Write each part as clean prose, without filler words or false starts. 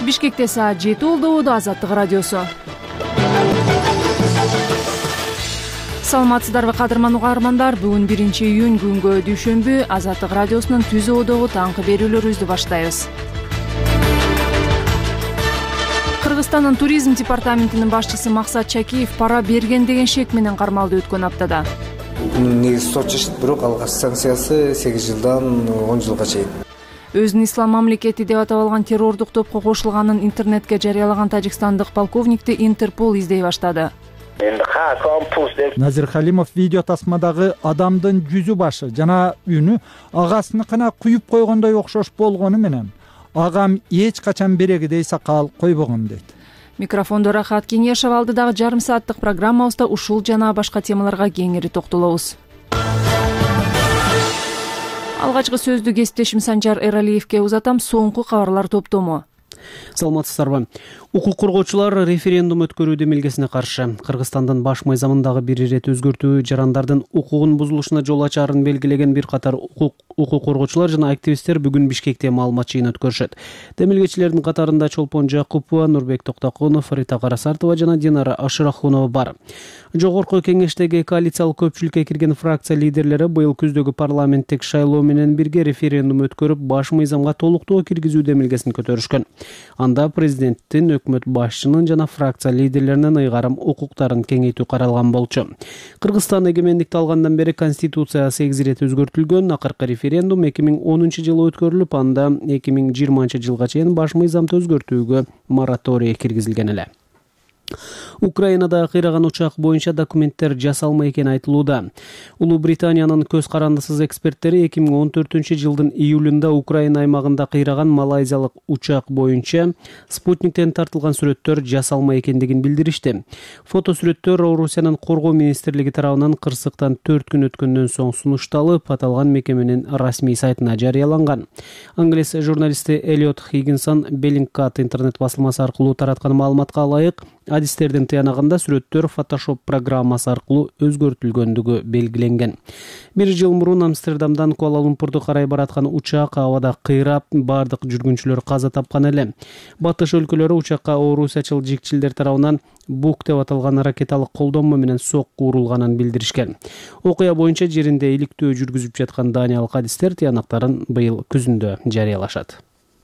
Бишкекте саат 7 болду. Азаттык радиосу. Саламатсыздарбы кадырман угармандар? Бүгүн 1-июнь күнгө дүйшөмбү Азаттык радиосунун түз одогу таңкы берүүлөрүбүздү баштайбыз. Кыргызстандын туризм департаментинин башчысы Максат Чакиев пара берген деген шек менен кармалды өткөн аптада. Негизи сот чечти, бирок алгачкы санкциясы 8 жылдан 10 жылга чейин. Өзүн ислам мамлекети деп атап алган террордук топко кошулганын интернетке жарыялаган тажикстандык полковникти Интерпол издей баштады. Назир Халимов видео тасмадагы адамдын жүзү башы жана үнү агасыныкына куюп койгондой окшош болгону менен агам эч качан берегидей сакал койбогон дейт. Микрофондо Рахат Кенешев, алдыдагы жарым сааттык программабызда ушул жана башка темаларга кеңири токтолобуз. Алгачкы сөздү кесиптешим Санжар Эралиевке узатам. Соңку кабарлар топтому. Саламатсыздарбы. Укук коргоочулар референдум өткөрүү демилгесине каршы. Кыргызстандын баш мыйзамындагы бир ирет өзгөртүү жарандардын укугун бузулушуна жол ачаарын белгилеген бир катар укук коргоочулар жана активисттер бүгүн Бишкекте маалымат жыйыны өткөрүшөт. Демилгечилердин катарында Чолпон Жакупова, Нурбек Токтокунов, Рита Карасартова жана Динара Ашырахунова бар. Жогорку кеңештеги коалициялык көпчүлүккө кирген фракция лидерлери быйыл күздөгү парламенттик шайлоо менен бирге референдум өткөрүп, баш мыйзамга толуктоо киргизүү демилгесин көтөрүшкөн. Анда президенттин, өкмөт башчынын жана фракция лидерлеринин ыйгарым укуктарын кеңейтүү каралган болчу. Кыргызстан эгемендикти алгандан бери конституция 8 ирет өзгөртүлгөн. Акыркы референдум 2010-жылы өткөрүлүп, анда 2020-жылга чейин баш мыйзамды өзгөртүүгө мораторий киргизилген эле. Украинада кыйраган учак боюнча документтер жасалма экени айтылууда. Улуу Британиянын көз карандысыз эксперттери 2014-жылдын июлунда Украина аймагында кыйраган малайзиялык учак боюнча спутниктен тартылган сүрөттөр жасалма экендигин билдиришти. Фото сүрөттөр Орусиянын коргоо министрлиги тарабынан кырсыктан 4 күн өткөндөн соң сунушталып, аталган мекеменин расмий сайтына жарыяланган. Англис журналисти Эллиот Хиггинсон Bellingcat интернет басылмасы аркылуу тараткан маалыматка ылайык, адистердин тыянагында сүрөттөр Photoshop программасы аркылуу өзгөртүлгөндүгү белгиленген. Бир жыл мурун Амстердамдан Куала-Лумпурду карай бараткан учак абада кыйрап, бардык жүргүнчүлөр каза тапкан эле. Батыш өлкөлөрү учакка орусиячыл жикчилдер тарабынан бук деп аталган ракеталык колдонма менен сокку урулганын билдиришкен. Окуя боюнча жеринде иликтөө жүргүзүп жаткан даниялык адистер тыянактарын быйыл күзүндө жарыялашат.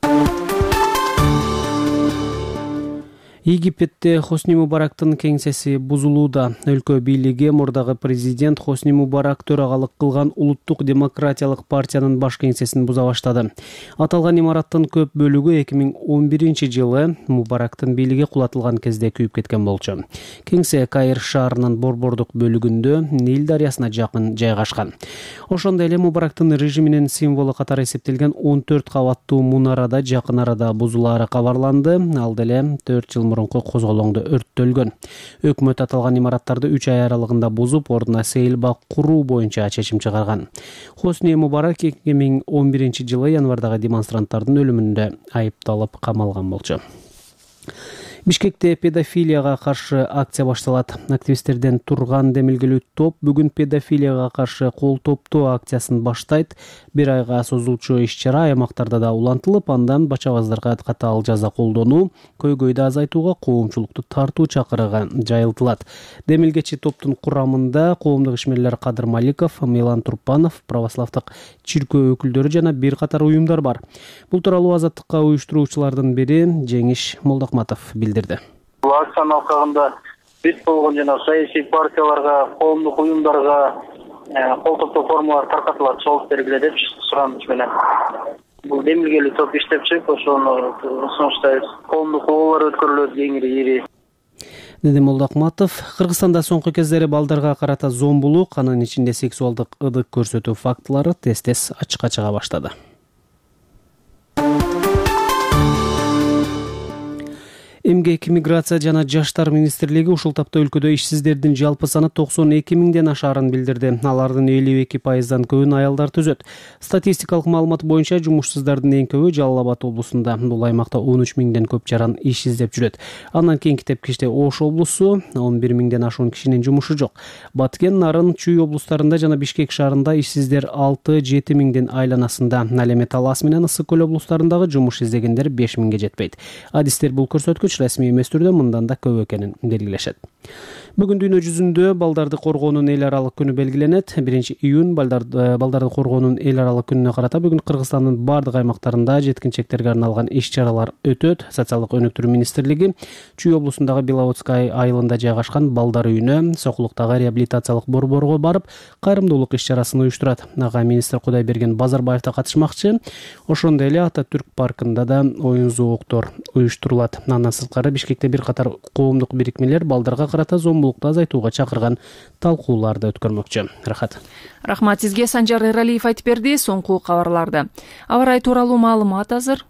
Египетте Хосни Мубарактын кеңсеси бузулууда. Өлкө бийлиги мурдагы президент Хосни Мубарак төрагалык кылган Улуттук демократиялык партиянын баш кеңсесин буза баштады. Аталган имараттын көп бөлүгү 2011-жылы Мубарактын бийлиги кулатылган кезде күйүп кеткен болчу. Кеңсе Каир шаарынын борбордук бөлүгүндө Нил дарыясына жакын жайгашкан. Ошондой эле Мубарактын режиминин символу катары эсептелген 14 кабаттуу мунарада жакын арада бузулаары кабарланды. Ал деле 4 жыл мурунку козголоңдо өрттөлгөн. Өкмөт аталган имараттарды 3 ай аралыгында бузуп, ордуна сейилбак куруу боюнча чечим чыгарган. Хосни Мубарак 2011-жылы январдагы демонстранттардын өлүмүндө айыпталып камалган болчу. Бишкекте педофилияга каршы акция башталат. Активисттерден турган демилгелүү топ бүгүн педофилияга каршы кол топтоо акциясын баштайт. Бир айга созулчу иш-чара аймактарда да улантылып, андан бачабаздарга катаал жаза колдонуу, көйгөйдү азайтууга коомчулукту тартуу чакырыгы жайылтылат. Демилгечи топтун курамында коомдук ишмерлер Кадыр Маликов, Милан Турпанов, православдык чиркөө өкүлдөрү жана бир катар уюмдар бар. Бул тууралуу Азаттыкка уюштуруучулардын бири Жеңиш Молдокматов билдирди. Бул акциянын алкагында бит болгон жана саясий партияларга, коомдук уюмдарга кол топтоо формалар таркатылат, жооп бергиле деп сураныч менен. Бул демилгелүү топ иштеп чыгып, ошону сунуштайбыз. Коомдук оолор өткөрүлөт кеңири. Деди Молдокматов. Кыргызстанда соңку кездери балдарга карата зомбулук, анын ичинде сексуалдык ыдык көрсөтүү фактылары тез-тез ачыкка чыга баштады. Эмгек, миграция жана жаштар министрлиги ушул тапта өлкөдө ишсиздердин жалпы саны 92 миңден ашаарын билдирди. Алардын 52% көбүн аялдар түзөт. Статистикалык маалымат боюнча жумушсуздардын эң көбү Жалал Абад облусунда. Бул аймакта 13 миңден көп жаран иш издеп жүрөт. Андан кийинки тепкичте Ош облусу, 11 миңден ашуун кишинин жумушу жок. Баткен, Нарын, Чүй облустарында жана Бишкек шаарында ишсиздер 6-7 миңдин айланасында. Ал эми Талас менен Ысык көл облустарындагы жумуш издегендер 5 миңге жетпейт. Адистер бул көрсөткүч расмий эмес түрдө мындан да көп экенин белгилешет. Бүгүн дүйнө жүзүндө балдарды коргоонун эл аралык күнү белгиленет. 1-июнь балдарды коргоонун эл аралык күнүнө карата бүгүн Кыргызстандын бардык аймактарында жеткинчектерге арналган иш-чаралар өтөт. Социалдык өнүктүрүү министрлиги Чүй облусундагы Беловодскай айылында жайгашкан балдар үйүнө, Сокулуктагы реабилитациялык борборго барып, кайрымдуулук иш-чарасын уюштурат. Ага министр Кудайберген Базарбаев да катышмакчы. Ошондой эле Ататүрк паркында да оюн зоокдор уюштурулат. Андан сырткары Бишкекте бир катар коомдук бирикмелер балдарга карата зомбулукту азайтууга чакырган талкууларды өткөрмөкчү. Рахмат сизге. Санжар Эралиев айтып берди соңку кабарларды. Аба ырайы тууралуу маалымат азыр.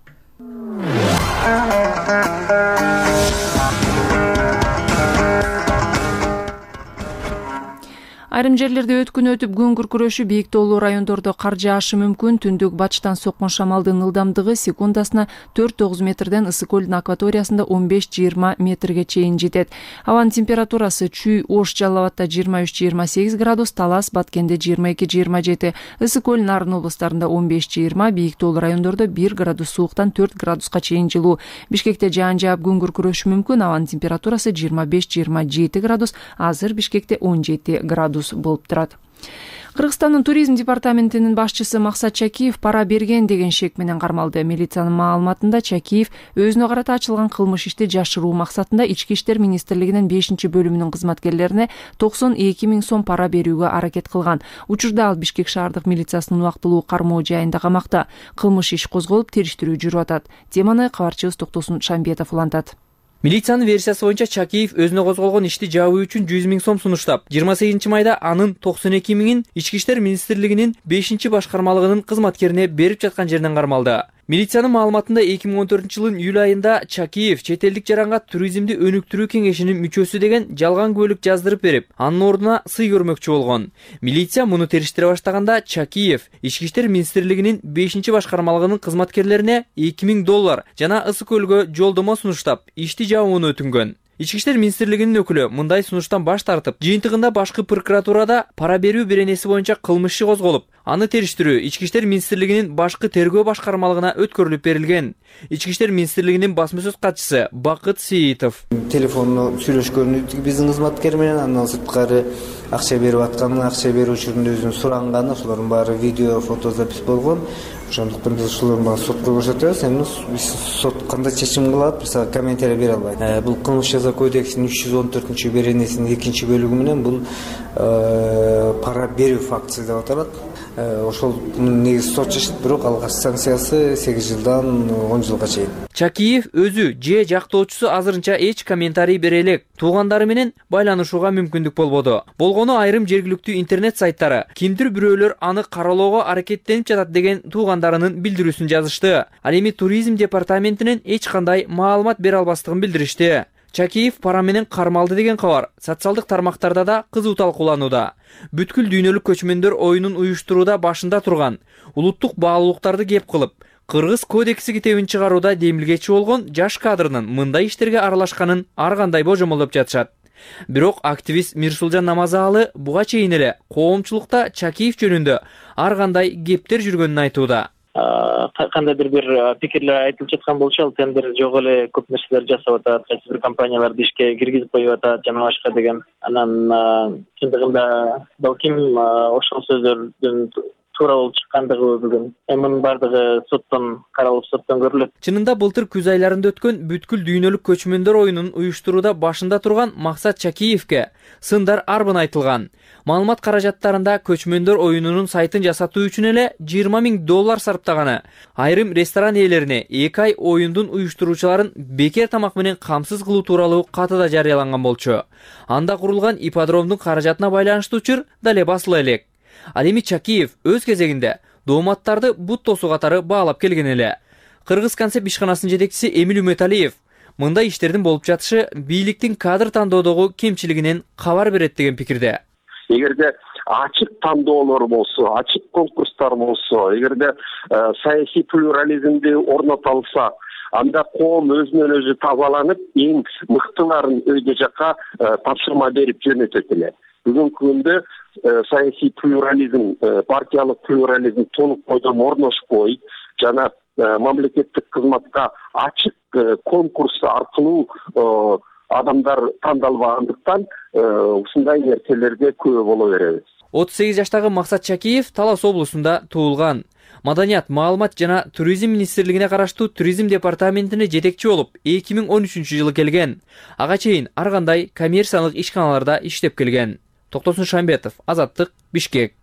Айрым жерлерде өткүн өтүп күн күркүрөшү, бийик тоолуу райондордо кар жаашы мүмкүн. Түндүк батыштан соккон шамалдын ылдамдыгы секундасына 4-9 метрден Ысык көлдүн акваториясында 15-20 метрге чейин жетет. Абанын температурасы Чүй, Ош, Жалал Абадта 23-28 градус, Талас, Баткенде 22-27, Ысык көл, Нарын облустарында 15-20, бийик тоолуу райондордо 1 градус сууктан 4 градуска чейин жылуу. Бишкекте жаан жаап күн күркүрөшү мүмкүн. Абанын температурасы 25-27 градус, азыр Бишкекте 17 градус болуп турат. Кыргызстандын туризм департаментинин башчысы Максат Чакиев пара берген деген шек менен кармалды. Милициянын маалыматында Чакиев өзүнө карата ачылган кылмыш ишти жашыруу максатында Ички иштер министрлигинин 5-бөлүмүнүн кызматкерлерине 92 миң сом пара берүүгө аракет кылган. Учурда ал Бишкек шаардык милициясынын убактылуу кармоо жайында камакта. Кылмыш иш козголуп, териштирүү жүрүп атат. Теманы кабарчыбыз Токтосун Шамбетов улантат. Милициянын версиясы боюнча Чакиев өзүнө козголгон ишти жабуу үчүн 100 миң сом сунуштап, 28 майда анын 92 миңин Ички иштер министрлигинин 5-башкармалыгынын кызматкерине берип жаткан жеринен кармалды. Милициянын маалыматында 2014-жылдын июль айында Чакиев чет элдик жаранга туризмди өнүктүрүү кеңешинин мүчөсү деген жалган күбөлүк жаздырып берип, анын ордуна сый көрмөкчү болгон. Милиция муну териштире баштаганда Чакиев Ички иштер министрлигинин 5-башкармалыгынын кызматкерлерине $2000 жана Ысык көлгө жолдомо сунуштап, ишти жабууну өтүнгөн. Ички иштер министрлигинин өкүлү мындай сунуштан баш тартып, жыйынтыгында башкы прокуратурада пара берүү беренеси боюнча кылмыш иши козголуп, аны териштирүү Ички иштер министрлигинин башкы тергөө башкармалыгына өткөрүлүп берилген. Ички иштер министрлигинин басма сөз катчысы Бакыт Сейитов телефонно сүйлөшкөнү биздин кызматкер менен, андан сырткары акча берип атканы, акча берүү учурунда өзүнүн суранганы, ошолордун баары видео, фото запись болгон. Ошондуктан биз ушуларды баарын сотко көрсөтөбүз. Эми сот кандай чечим кылат, биз комментарий бере албайт. Бул кылмыш жаза кодексинин 314-беренесинин 2-бөлүгү менен бул пара берүү фактысы деп аталат. Ошол негизи сот чечет, бирок алгачкы санкциясы 8 жылдан 10 жылга чейин. Чакиев өзү же жактоочусу азырынча эч комментарий бере элек. Туугандары менен байланышууга мүмкүндүк болбоду. Болгону айрым жергиликтүү интернет сайттары кимдир бирөөлөр аны каралоого аракеттенип жатат деген туугандарынын билдирүүсүн жазышты. Ал эми туризм департаментинен эч кандай маалымат бере албастыгын билдиришти. Чакиев пара менен кармалды деген кабар социалдык тармактарда да кызуу талкууланууда. Бүткүл дүйнөлүк көчмөндөр оюнун уюштурууда башында турган, улуттук баалуулуктарды кеп кылып, Кыргыз кодекси китебин чыгарууда демилгечи болгон жаш кадрынын мындай иштерге аралашканын ар кандай божомолдоп жатышат. Бирок активист Мирсулжан Намазалы буга чейин эле коомчулукта Чакиев жөнүндө ар кандай кептер жүргөнүн айтууда. Кандайдыр бир пикирлер айтылып жаткан болчу, ал тендер жок эле, көп нерселер жасап атат, кайсы бир компанияларды ишке киргизип коюп атат жана башка деген. Анан чындыгында балким ошол сөздөрдүн туура болуп чыккандыгы бүгүн. Мунун бардыгы соттон каралып, соттон көрүлөт. Чынында былтыр күз айларында өткөн бүткүл дүйнөлүк көчмөндөр оюнун уюштурууда башында турган Максат Чакиевке сындар арбын айтылган. Маалымат каражаттарында көчмөндөр оюнунун сайтын жасатуу үчүн эле $20,000 сарптаганы, айрым ресторан ээлерине 2 ай оюндун уюштуруучуларын бекер тамак менен камсыз кылуу тууралуу катыда жарыяланган болчу. Анда курулган ипподромдун каражатына байланыштуу учур дале басыла элек. Ал эми Чакиев өз кезегинде дооматтарды бут тосуу катары баалап келген эле. Кыргыз концепт ишканасынын жетекчиси Эмил Үмөталиев мындай иштердин болуп жатышы бийликтин кадр тандоодогу кемчилигинен кабар берет деген пикирде. Эгерде ачык тандоолор болсо, ачык конкурстар болсо, эгерде саясий плюрализмди орното алса, анда коом өзүнөн өзү тазаланып, эң мыктыларын өйдө жака тапшырма берип жөнөтөт эле. Бүгүнкү күндө саясий плюрализм, партиялык плюрализм толук бойдон орношпой, жана мамлекеттик кызматка ачык конкурс аркылуу адамдар тандалбагандыктан ушундай нерселерге күбө боло беребиз. 38 жаштагы Максат Чакиев Талас облусунда туулган. Маданият, маалымат жана туризм министрлигине караштуу туризм департаментине жетекчи болуп 2013-жылы келген. Ага чейин ар кандай коммерциялык ишканаларда иштеп келген. Токтосун Шамбетов, Азаттык, Бишкек.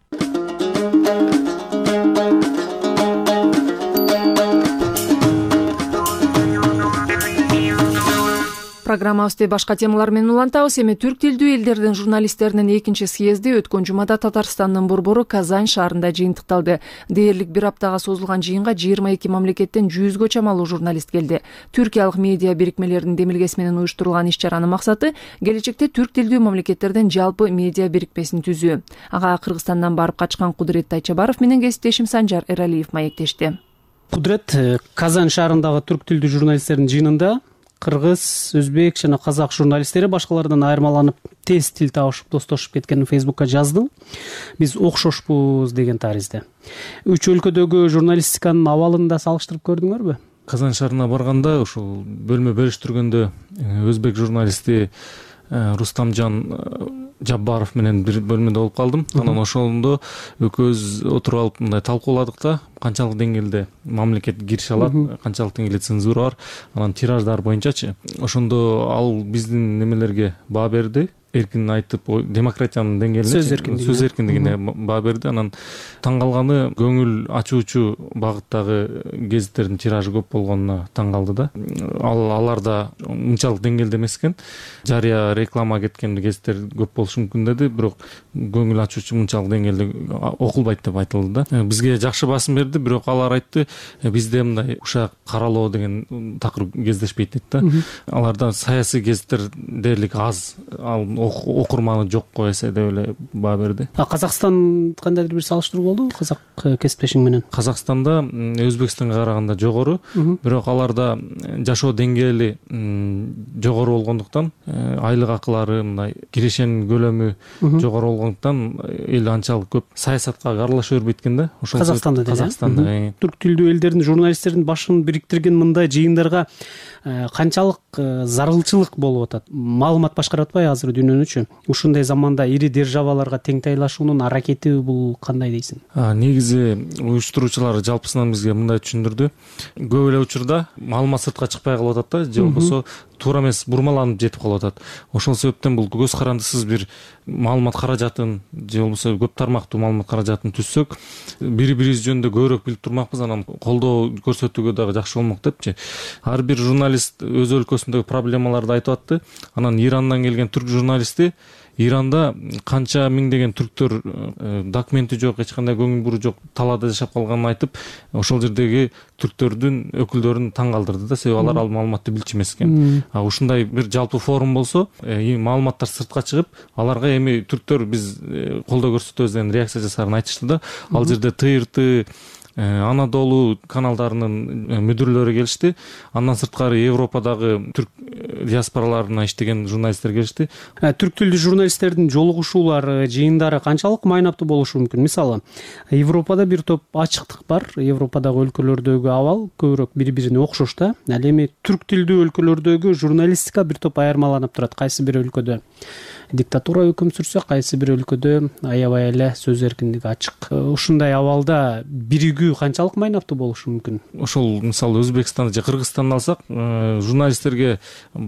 Программабызды башка темалар менен улантабыз. Эми түрк тилдүү элдердин журналисттеринин экинчи съезди өткөн жумада Татарстандын борбору Казань шаарында жыйынтыкталды. Дээрлик бир аптага созулган жыйынга 22 мамлекеттен 100гө чамалуу журналист келди. Түркиялык медиа бирикмелеринин демилгеси менен уюштурулган иш-чаранын максаты келечекте түрк тилдүү мамлекеттерден жалпы медиа бирикмесин түзүү. Ага Кыргызстандан барып качкан Кудурет Тайчабаров менен кесиптешим Санжар Эралиев маектешти. Кудурет, Казань шаарындагы түрк тилдүү журналисттердин жыйынында кыргыз, өзбек жана казак журналисттери башкалардан айырмаланып тез тил табышып достошуп кеткенин Фейсбукка жаздым. Биз окшошпуз деген таризде. Үч өлкөдөгү журналистиканын абалын да салыштырып көрдүңөрбү? Казань шаарына барганда ушул бөлмө бөлүштүргөндө өзбек журналисти Рустамжан Жаббаров менен бир бөлмөдө болуп калдым. Анан ошондо экөөбүз отуруп алып мындай талкууладык да, канчалык деңгээлде мамлекет кириш алат, канчалык деңгээлде цензура бар, анан тираждар боюнчачы. Ошондо ал биздин немелерге баа берди. Эркин айтып, демократиянын деңгээлине, сөз эркиндигине баа берди. Анан таң калганы көңүл ачуучу багыттагы гезиттердин тиражы көп болгонуна таң калды да. Аларда мынчалык деңгээлде эмес экен. Жарыя реклама кеткен гезиттер көп болушу мүмкүн деди, бирок көңүл ачуучу мынчалык деңгээлде окулбайт деп айтылды да. Бизге жакшы басым берди, бирок алар айтты, бизде мындай ушак каралоо деген такыр кездешпейт дейт да. Аларда саясий гезиттер дээрлик аз, окурманы жок койса деп эле баа берди. Казакстан кандайдыр бир салыштыруу болду казак кесиптешиң менен? Казакстанда Өзбекстанга караганда жогору, бирок аларда жашоо деңгээли жогору болгондуктан, айлык акылары, мындай кирешенин көлөмү жогору болгондуктан эл анчалык көп саясатка аралаша бербейт экен да. Ошол Казакстанда да. Казакстанда түрк тилдүү элдердин журналисттердин башын бириктирген мындай жыйындарга канчалык зарылчылык болуп атат? Маалымат башкарып атпайбы азыр дүйнөнүчү? Ушундай заманда ири державаларга теңтайлашуунун аракети бул кандай дейсиң? Негизи уюштуруучулар жалпысынан бизге мындай түшүндүрдү. Көп эле учурда маалымат сыртка чыкпай калып атат да, же болбосо туура эмес бурмаланып жетип калып атат. Ошол себептен бул көз карандысыз бир маалымат каражатын, же болбосо көп тармактуу маалымат каражатын түзсөк, бири-бирибиз жөнүндө көбүрөөк билип турмакпыз, анан колдоо көрсөтүүгө дагы жакшы болмок депчи. Ар бир журналист өз өлкөсүндөгү проблемаларды айтып атты. Анан Ирандан келген түрк журналисти Иранда канча миңдеген түрктөр документи жок, эч кандай көңүл буруу жок, талаада жашап калганын айтып, ошол жердеги түрктөрдүн өкүлдөрүн таң калтырды да, себеби алар ал маалыматты билчү эмес экен. Ушундай бир жалпы форум болсо, маалыматтар сыртка чыгып, аларга эми түрктөр биз колдоо көрсөтөбүз деген реакция жасаарын айтышты да. Ал жерде ТРТ, Анадолу каналдарынын мүдүрлөрү келишти. Андан сырткары Европадагы түрк диаспораларына иштеген журналисттер келишти. Түрк тилдүү журналисттердин жолугушуулары, жыйындары канчалык майнаптуу болушу мүмкүн? Мисалы, Европада бир топ ачыктык бар. Европадагы өлкөлөрдөгү абал көбүрөөк бири-бирине окшош да. Ал эми түрк тилдүү өлкөлөрдөгү журналистика бир топ айырмаланып турат. Кайсы бир өлкөдө диктатура өкүм сүрсө, кайсы бир өлкөдө аябай эле сөз эркиндиги ачык. Ушундай абалда биригүү канчалык майнаптуу болушу мүмкүн? Ошол мисалы Өзбекстанды же Кыргызстанды алсак, журналисттерге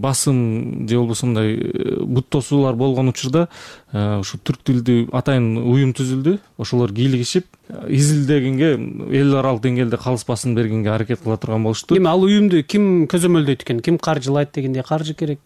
басым же болбосо мындай бут тосуулар болгон учурда ушу түрк тилдүү атайын уюм түзүлдү. Ошолор кийлигишип, изилдегенге, эл аралык деңгээлде калыспасын бергенге аракет кыла турган болушту. Эми ал уюмду ким көзөмөлдөйт экен? Ким каржылайт дегенде каржы керек?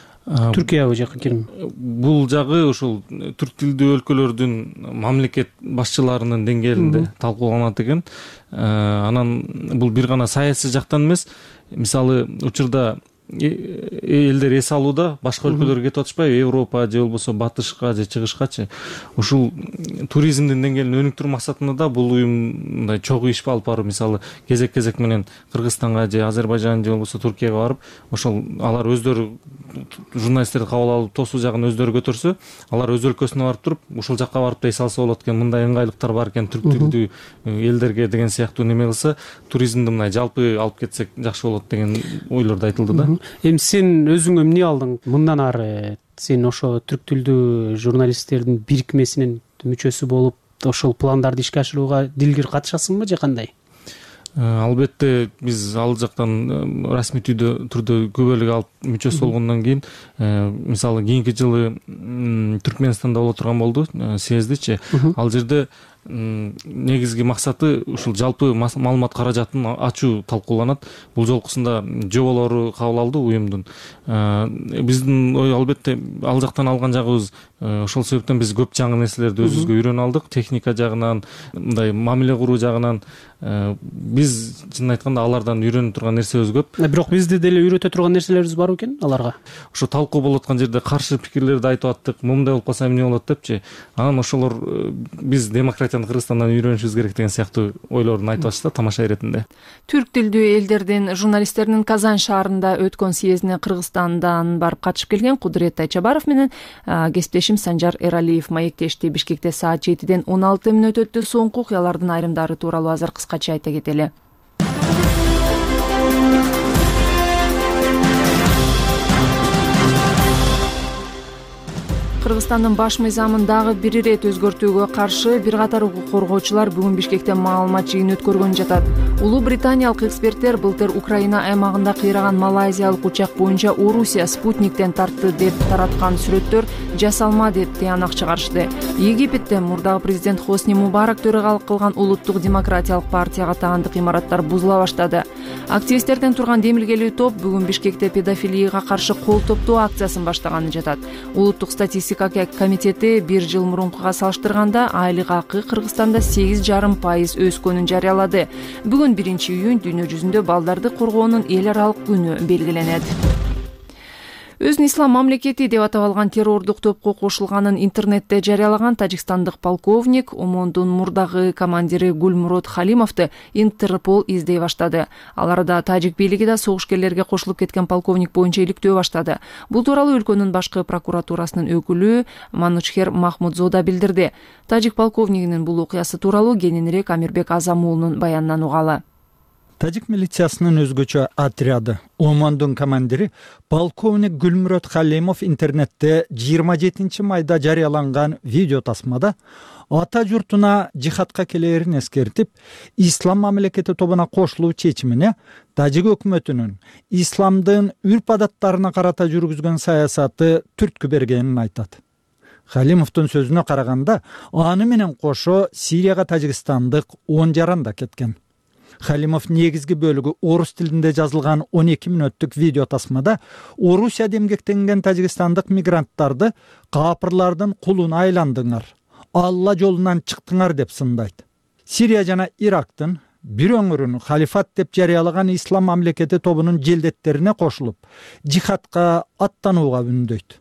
Түркия жакы кирим? Бул жагы ушул түрк тилдүү өлкөлөрдүн мамлекет башчыларынын деңгээлинде талкууланат экен. Анан бул бир гана саясий жактан эмес, мисалы учурда элдер эс алууда башка өлкөлөргө кетип атышпайбы, Европа же болбосо батышка же чыгышкачы. Ушул туризмдин деңгээлин өнүктүрүү максатында да бул уюм мындай чогуу иш алып барып, мисалы кезек менен Кыргызстанга же Азербайжан же болбосо Туркияга барып, ошол алар өздөрү журналисттерди кабыл алып тосуу жагын өздөрү көтөрсө, алар өз өлкөсүнө барып туруп ушул жакка барып да эс алса болот экен, мындай ыңгайлыктар бар экен түрк тилдүү элдерге деген сыяктуу неме кылса, туризмди мындай жалпы алып кетсек жакшы болот деген ойлор да айтылды да. Эми сен өзүң эмне алдың мындан ары? Сен ошо түрк тилдүү журналисттердин бирикмесинин мүчөсү болуп, ошол пландарды ишке ашырууга дилгир катышасыңбы же кандай? Албетте биз ал жактан расмий түрдө күбөлүк алып мүчөсү болгондон кийин, мисалы кийинки жылы Түркмөнстанда боло турган болду съездичи. Ал жерде негизги максаты ушул жалпы маалымат каражатын ачуу талкууланат. Бул жолкусунда жоболору кабыл алды уюмдун. Биздин ой албетте ал жактан алган жагыбыз, ошол себептен биз көп жаңы нерселерди өзүбүзгө үйрөнүп алдык. Техника жагынан, мындай мамиле куруу жагынан биз чынын айтканда алардан үйрөнүп турган нерсебиз көп. Бирок бизде деле үйрөтө турган нерселерибиз бар экен аларга. Ошо талкуу болуп аткан жерде каршы пикирлерди айтып аттык, мындай болуп калса эмне болот депчи. Анан ошолор биз демократияны Кыргызстандан үйрөнүшүбүз керек деген сыяктуу ойлорун айтып атышты тамаша иретинде. Түрк тилдүү элдердин журналисттеринин Казань шаарында өткөн съездине Кыргызстандан барып катышып келген Кудурет Айчабаров менен кесиптешим Санжар Эралиев маектешти. Бишкекте саат 7-ден 16 мүнөт өттү. Соңку окуялардын айрымдары тууралуу азыр кыскача айта кетели. Кыргызстандын баш мыйзамын дагы бир ирет өзгөртүүгө каршы бир катар укук коргоочулар бүгүн Бишкекте маалымат жыйын өткөргөн жатат. Улуу британиялык эксперттер былтыр Украина аймагында кыйраган малайзиялык учак боюнча Орусия спутниктен тартты деп тараткан сүрөттөр жасалма деп тыянак чыгарышты. Египетте мурдагы президент Хосни Мубарак төрагалык кылган улуттук демократиялык партияга таандык имараттар бузула баштады. Активисттерден турган демилгелүү топ бүгүн Бишкекте педофилияга каршы кол топтоо акциясын баштаганы жатат. Улуттук статистика комитети бир жыл мурункуга салыштырганда айлык акы Кыргызстанда 8,5% өскөнүн жарыялады. Бүгүн 1-июнь дүйнө жүзүндө балдарды коргоонун эл аралык күнү белгиленет. Өзүн ислам мамлекети деп аталган террордук топко кошулганын интернетте жарыялаган тажикстандык полковник ОМОНдун мурдагы командири Гулмурод Халимовду Интерпол издей баштады. Ал арада тажик бийлиги да согушкерлерге кошулуп кеткен полковник боюнча иликтөө баштады. Бул тууралуу өлкөнүн башкы прокуратурасынын өкүлү Манучхер Махмудзода билдирди. Тажик полковнигинин бул окуясы тууралуу кененирээк Амирбек Азамуулунун баянынан угалы. Тажик милициясынын өзгөчө отряды ОМОНдун командири полковник Гулмурод Халимов интернетте 27 майда жарыяланган видео тасмада ата журтуна жихадка келээрин эскертип, ислам мамлекети тобуна кошулуу чечимине тажик өкмөтүнүн исламдын үрп-адаттарына карата жүргүзгөн саясаты түрткү бергенин айтат. Халимовдун сөзүнө караганда, аны менен кошо Сирияга тажикстандык 10 жаран да кеткен. Халимов негизги бөлүгү орус тилинде жазылган 12 мүнөттүк видео тасмада Орусияда эмгектенген тажикстандык мигранттарды капырлардын кулуна айландыңар, Алла жолунан чыктыңар деп сындайт. Сирия жана Ирактын бир өңүрүн халифат деп жарыялаган ислам мамлекети тобунун желдеттерине кошулуп, жихадка аттанууга үндөйт.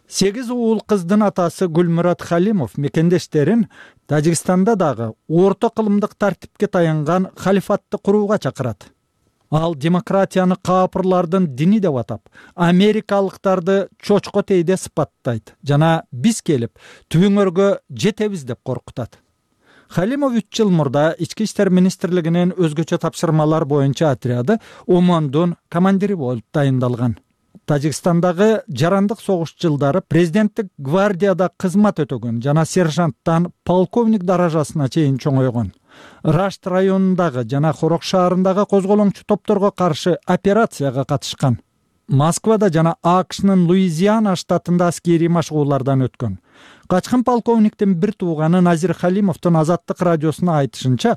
8 уул кыздын атасы Гулмурод Халимов мекендештерин Тажикстанда дагы орто кылымдык тартипке таянган халифатты курууга чакырат. Ал демократияны капырлардын дини деп атап, америкалыктарды чочко тейде сыпаттайт жана биз келип түбүңөргө жетебиз деп коркутат. Халимов 3 жыл мурда Ички иштер министрлигинин өзгөчө тапшырмалар боюнча отряды ОМОНдун командири болуп дайындалган. Тажикстандагы жарандык согуш жылдары президенттик гвардияда кызмат өтөгөн жана сержанттан полковник даражасына чейин чоңойгон. Рашт районундагы жана Хорок шаарындагы козголоңчу топторго каршы операцияга катышкан. Москвада жана АКШнын Луизиана штатында аскерий машыгуулардан өткөн. Качкын полковниктин бир тууганы Назир Халимовдун Азаттык радиосуна айтышынча,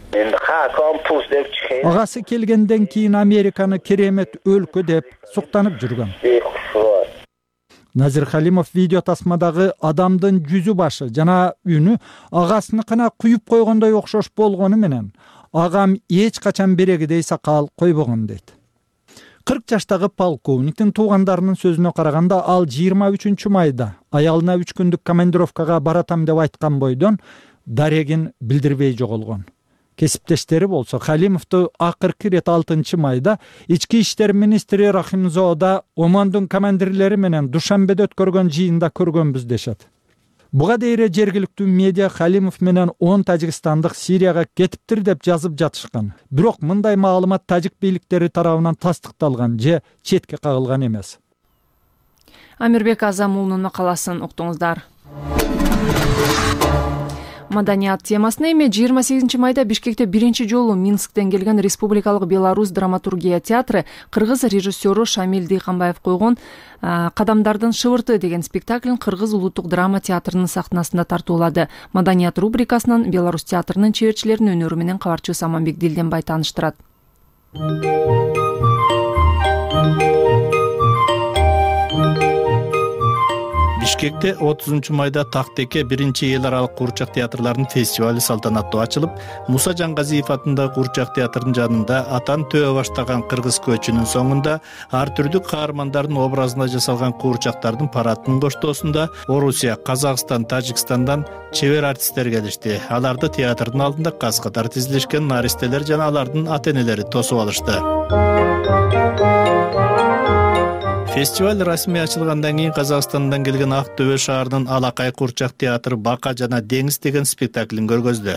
агасы келгенден кийин Американы керемет өлкө деп суктанып жүргөн. Назир Халимов видео тасмадагы адамдын жүзү башы жана үнү агасыныкына куюп койгондой окшош болгону менен агам эч качан берегидей сакал койбогон дейт. 40 жаштагы полковниктин туугандарынын сөзүнө караганда, ал 23 майда аялына 3 күндүк командировкага баратам деп айткан бойдон дарегин билдирбей жоголгон. Кесиптештери болсо Халимовду акыркы ирет 6 майда ички иштер министри Рахимзода Омондун командирлери менен Душанбеде өткөргөн жыйында көргөнбүз дешет. Буга дейре жергиликтүү медиа Халимов менен 10 тажикстандык Сирияга кетиптир деп жазып жатышкан. Бирок мындай маалымат тажик бийликтери тарабынан тастыкталган же четке кагылган эмес. Амирбек Азам уулунун макаласын уктуңуздар. Маданият темасына эми 28 майда Бишкекте биринчи жолу Минсктен келген Республикалык Беларусь драматургия театры кыргыз режиссеру Шамил Дыйканбаев койгон «Кадамдардын шыбырты» деген спектаклин Кыргыз улуттук драма театрынын сахнасында тартуулады. Маданият рубрикасынан Беларусь театрынын чеберчилеринин өнөрү менен кабарчы Саманбек Дилденбай тааныштырат. Бишкекте 30 майда Тактеке биринчи эл аралык куурчак театрларынын фестивали салтанаттуу ачылып, Муса Жангазиев атындагы куурчак театрдын жанында атан төбө баштаган кыргыз көчүнүн соңунда ар түрдүү каармандардын образына жасалган куурчактардын парадынын коштоосунда Орусия, Казакстан, Тажикстандан чебер артисттер келишти. Аларды театрдын алдында кас-катар тизилишкен наристелер жана алардын ата-энелери тосуп алышты. Фестиваль расмий ачылгандан кийин Казакстандан келген Ак Төбө шаарынын Алакай куурчак театры Бака жана Деңиз деген спектаклин көргөздү.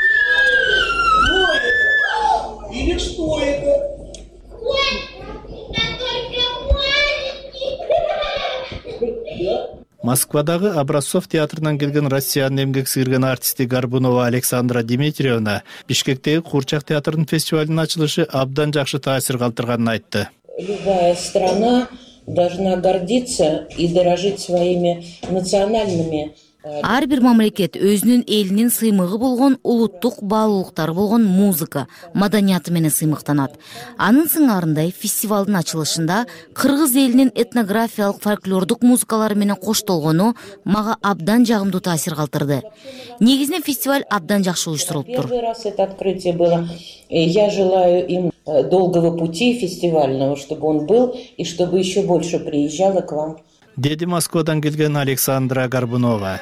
Москвадагы Образцов театрынан келген Россиянын эмгек сіңирген артисти Горбунова Александра Дмитриевна Бишкектеги куурчак театрынын фестивалынын ачылышы абдан жакшы таасир калтырганын айтты. Любая страна должна гордиться и дорожить своими национальными. Ар бир мамлекет өзүнүн элинин сыймыгы болгон улуттук баалуулуктары болгон музыка, маданияты менен сыймыктанат. Анын сыңарындай фестивалдын ачылышында кыргыз элинин этнографиялык фольклордук музыкалары менен коштолгону мага абдан жагымдуу таасир калтырды. Негизинен фестиваль абдан жакшы уюштурулуптур. Первый раз это открытие было. Я желаю им долгого пути фестивального, чтобы он был и чтобы еще больше приезжало к вам. Деди Москвадан келген Александра Горбунова.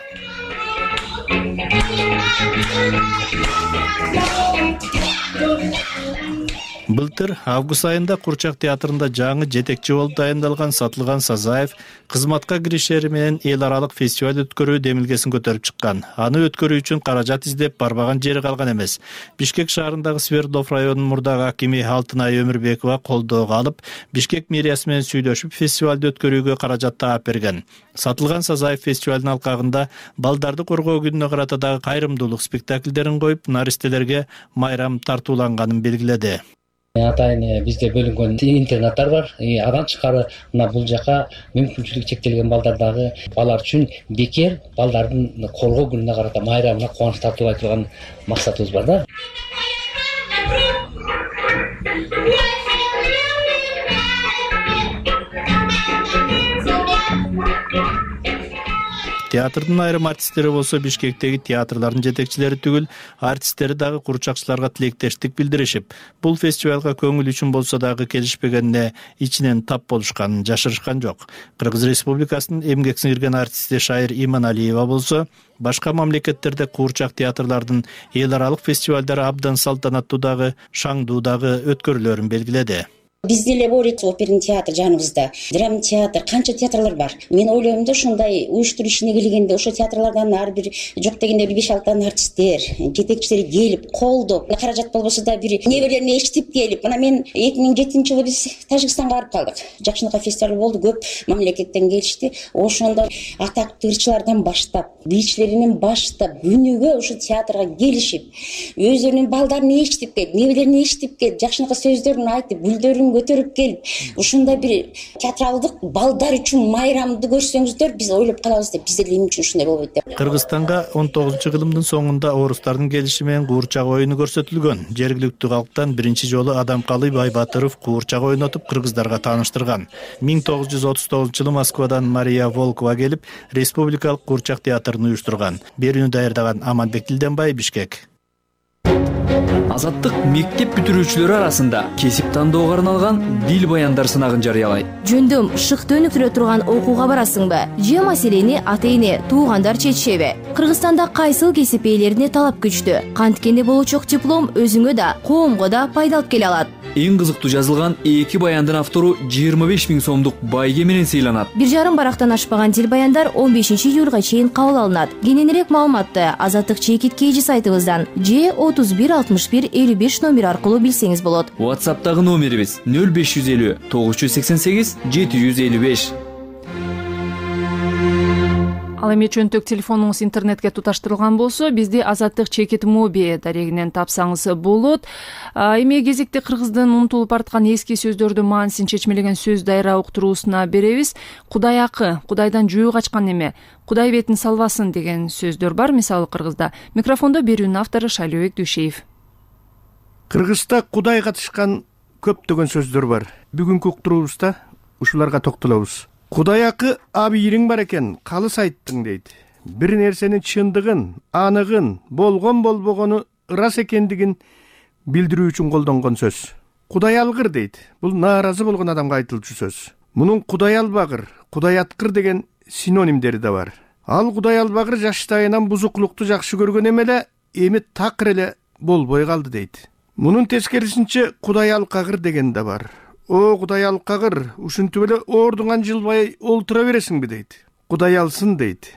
Былтыр август айында Курчак театрында жаңы жетекчи болуп дайындалган Сатылган Сазаев кызматка киришери менен эл аралык фестиваль өткөрүү демилгесин көтөрүп чыккан. Аны өткөрүү үчүн каражат издеп барбаган жери калган эмес. Бишкек шаарындагы Свердлов районунун мурдагы акими Алтынай Өмүрбекова колдоого алып, Бишкек мэриясы менен сүйлөшүп фестивалды өткөрүүгө каражат таап берген. Сатылган Сазаев фестивалдын алкагында балдарды коргоо күнүнө карата дагы кайрымдуулук спектакльдерин коюп, наристелерге майрам тартууланганын белгиледи. Атайын бизде бөлүнгөн интернаттар бар. Адан тышкары мына бул жака мүмкүнчүлүгү чектелген балдардагы балдар үчүн бекер балдардын коргоо күнүнө карата майрамына кубаныч тартуулай турган максатыбыз бар да. Театрдын айрым артисттери болсо Бишкектеги театрлардын жетекчилери түгүл, артисттери дагы курчакчыларга тилектештик билдиришип, бул фестивалга көңүл үчүн болсо дагы келишпегенине ичинен тап болушканын жашырышкан жок. Кыргыз Республикасынын эмгек сиңирген артисти Шайыр Иманалиева болсо, башка мамлекеттерде куурчак театрлардын эл аралык фестивалдары абдан салтанаттуу дагы, шаңдуу дагы өткөрүлөрүн белгиледи. Бизде эле Борец оперный театр жаныбызда, драма театр, канча театрлар бар. Мен ойлойм да ушундай уюштуруу ишине келгенде ошо театрлардан ар бир жок дегенде 5-6 артисттер, жетекчилери келип, колдоп, каражат болбосо да бир небелерин эшитип келип, мына мен 2007-жылы биз Тажикстанга барып калдык. Жакшынакай фестиваль болду, көп мамлекеттен келишти. Ошондо атактуу ырчылардан баштап, бийчилеринен баштап, күнүгө ушу театрга келишип, өздөрүнүн балдарын эшитип келип, небелерин эшитип келип, жакшынакай сөздөрүн айтып, гүлдөрүн көтөрүп келип, ушундай бир театралдык балдар үчүн майрамды көрсөңүздөр, биз ойлоп калабыз деп, бизде эмне үчүн ушундай болбойт деп. Кыргызстанга 19-кылымдын соңунда орустардын келиши менен куурчак оюну көрсөтүлгөн. Жергиликтүү калктан биринчи жолу Адамкалый Байбатыров куурчак ойнотуп кыргыздарга тааныштырган. 1939-жылы Москвадан Мария Волкова келип, Республикалык куурчак театрын уюштурган. Берүүнү даярдаган Аманбек Дилденбай, Бишкек. Азаттык мектеп бүтүрүүчүлөрү арасында кесип тандоого арналган дил баяндар сынагын жарыялайт. Жөндөм шыкты өнүктүрө турган окууга барасыңбы? Же маселени ата-эне, туугандар чечишеби? Кыргызстанда кайсыл кесип ээлерине талап күчтүү? Канткенде болочок диплом өзүңө да, коомго да пайда алып келе алат. Эң кызыктуу жазылган 2 баяндын автору 25 000 сомдук байге менен сыйланат. 1,5 барактан ашпаган дил баяндар 15 июлга чейин кабыл алынат. Кененирээк маалыматты Азаттык чекит KG сайтыбыздан же 31 61 55 номер аркылуу билсеңиз болот. WhatsApp'тагы номерибиз 0550 988 755. Ал эми чөнтөк телефонуңуз интернетке туташтырылган болсо, бизди Азаттык чекит моби дарегинен тапсаңыз болот. Эми кезекте кыргыздын унутулуп бараткан эски сөздөрдү маанисин чечмелеген сөз дайра уктуруусуна беребиз. Кудай акы, Кудайдан жөө качкан неме, Кудай бетин салбасын деген сөздөр бар, мисалы кыргызда. Микрофондо берүүнүн автору Шайлообек Дүйшеев. Кыргызда Кудай катышкан көптөгөн сөздөр бар. Бүгүнкү уктуруубузда ушуларга токтолобуз. Кудай акы абийириң бар экен, калыс айттың дейт. Бир нерсенин чындыгын, аныгын, болгон болбогону ырас экендигин билдирүү үчүн колдонгон сөз. Кудай алгыр дейт. Бул нааразы болгон адамга айтылчу сөз. Мунун кудай албагыр, кудай аткыр деген синонимдери да бар. Ал кудай албагыр жаштайынан бузуклукту жакшы көргөн эмеле, эми такыр эле болбой калды дейт. Мунун тескерисинче кудай алкагыр деген да бар. О, Кудай алкагыр, ушинтип эле ордуңан жылбай олтура бересиңби дейт. Кудай алсын дейт.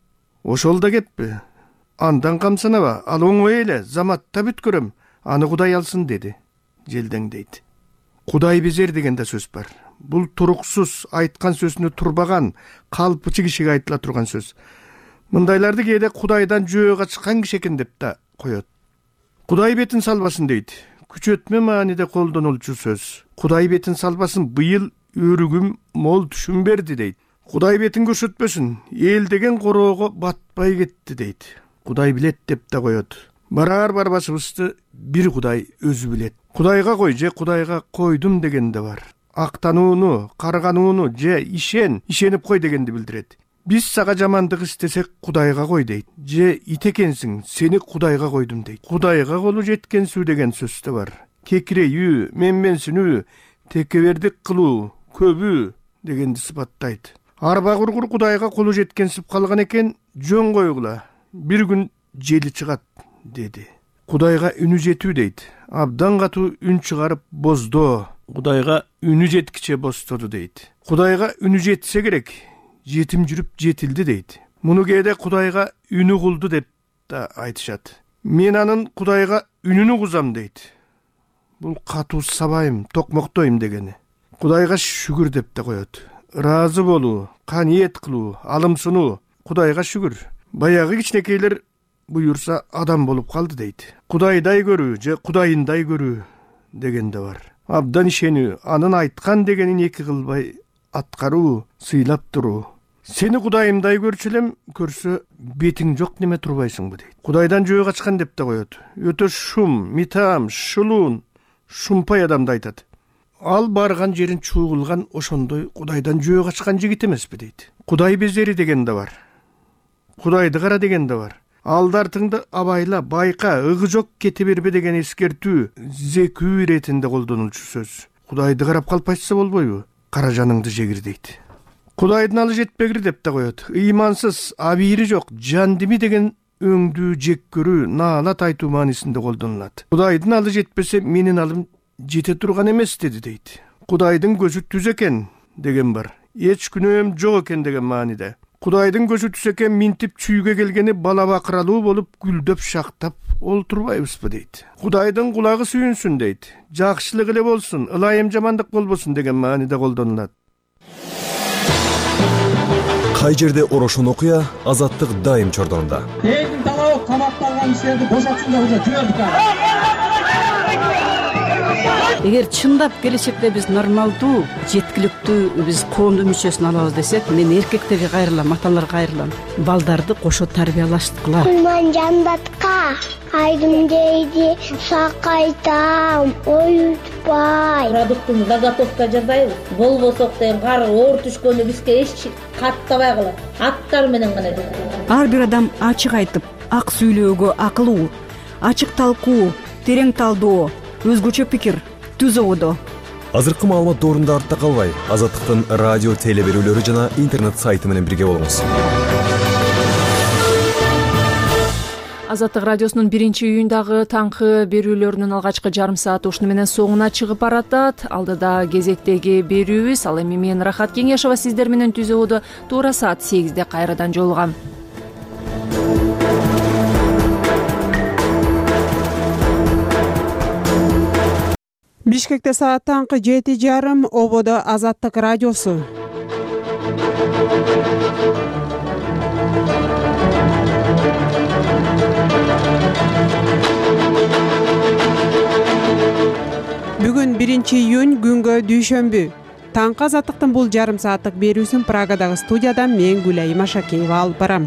Ошол да кеппи. Андан камсанаба, ал оңой эле, заматта бүткөрөм, аны Кудай алсын деди. Желдең дейт. Кудай безер деген да сөз бар. Бул туруксуз, айткан сөзүнө турбаган, калпычы кишиге айтыла турган сөз. Мындайларды кээде Кудайдан жөө качкан киши экен деп да коет. Кудай бетин салбасын дейт. Күчөтмө мааниде колдонулчу сөз. Кудай бетин салбасын, быйыл өрүгүм мол түшүм берди дейт. Кудай бетин көрсөтпөсүн, эл деген короого батпай кетти дейт. Кудай билет деп да коет. Барар барбашыбызды бир Кудай өзү билет. Кудайга кой же Кудайга койдум деген да бар. Актанууну, карганууну же ишенип кой дегенди билдирет. Биз сага жамандык истесек Кудайга кой дейт. Же ит экенсиң, сени Кудайга койдум дейт. Кудайга колу жеткенсүү деген сөз да бар. Кекирейүү, менменсинүү, текебердик кылуу, көбүү дегенди сыпаттайт. Арба кургур Кудайга колу жеткенсип калган экен, жөн койгула. Бир күн жели чыгат деди. Кудайга үнү жетүү дейт. Абдан катуу үн чыгарып боздоо. Кудайга үнү жеткиче бостоду дейт. Кудайга үнү жетсе керек. Жетим жүрүп жетилди дейт. Муну кээде Кудайга үнү кулду деп да айтышат. Мен анын Кудайга үнүнү кузам дейт. Бул катуу сабайым, токмоктойм дегени. Кудайга шүгүр деп да коет. Ыраазы болуу, каниет кылуу, алымсынуу. Кудайга шүгүр. Баягы кичинекейлер буюрса адам болуп калды дейт. Кудайдай көрүү же Кудайындай көрүү деген да бар. Абдан ишенүү, анын айткан дегенин эки кылбай аткаруу, сыйлап туруу. Сени Кудайымдай көрчү элем, көрсө бетиң жок неме турбайсыңбы дейт. Кудайдан жөө качкан деп да коет. Өтө шум, митам, шулуун, шумпай адамды айтат. Ал барган жерин чуугулган ошондой Кудайдан жөө качкан жигит эмеспи дейт. Кудай безери деген да бар. Кудайды кара деген да бар. Алдартыңды абайла, байка, ыгы жок кете бербе деген эскертүү, зекүү иретинде колдонулчу сөз. Кудайды карап калпайса болбойбу? Кара жаныңды жегир дейт. Кудайдын алы жетпегир деп да коет. Ыймансыз, абийири жок, жандими деген өңдүү жек көрүү, наалат айтуу маанисинде колдонулат. Кудайдын алы жетпесе, менин алым жете турган эмес деди дейт. Кудайдын көзү түз экен деген бар. Эч күнөөм жок экен деген мааниде. Кудайдын көзү түз экен, минтип чүйгө келгени бала бакыралуу болуп гүлдөп шактап олтурбайбызбы дейт. Кудайдын кулагы сүйүнсүн дейт. Жакшылык эле болсун, ылайым жамандык болбосун деген мааниде колдонулат. Кай жерде орошон окуя, Азаттык дайым чордонунда. Элдин талабы камакталган кишилерди бошотсун деп жибердик. Эгер чындап келечекте биз нормалдуу, жеткиликтүү биз коомдун мүчөсүн алабыз десек, мен эркектерге кайрылам, аталарга кайрылам. Балдарды кошо тарбиялаштыкыла. Кулман жандатка айдым дейди, сакайтам, оютпай. Продуктун заготовка жасайбыз. Болбосок деген кар оор түшкөндө бизге эч каттабай калат. Аттар менен гана. Ар бир адам ачык айтып, ак сүйлөөгө акылуу, ачык талкуу, терең талдоо, өзгөчө пикир, түз ободо. Азыркы маалымат доорунда артта калбай, Азаттыктын радио теле берүүлөрү жана интернет сайты менен бирге болуңуз. Азаттык радиосунун 1-июндагы таңкы берүүлөрүнүн алгачкы жарым сааты ушуну менен соңуна чыгып баратат. Алдыда кезектеги берүүбүз. Ал эми мен Рахат Кеңешова сиздер менен түз ободо туура саат 8-де кайрадан жолугам. Бишкекте саат таңкы 7:30, ободо Азаттык радиосу. Бүгүн 1-июнь күнгө дүйшөмбү. Таңкы Азаттыктын бул жарым сааттык берүүсүн Прагадагы студиядан мен Гүлай Машакеева алып барам.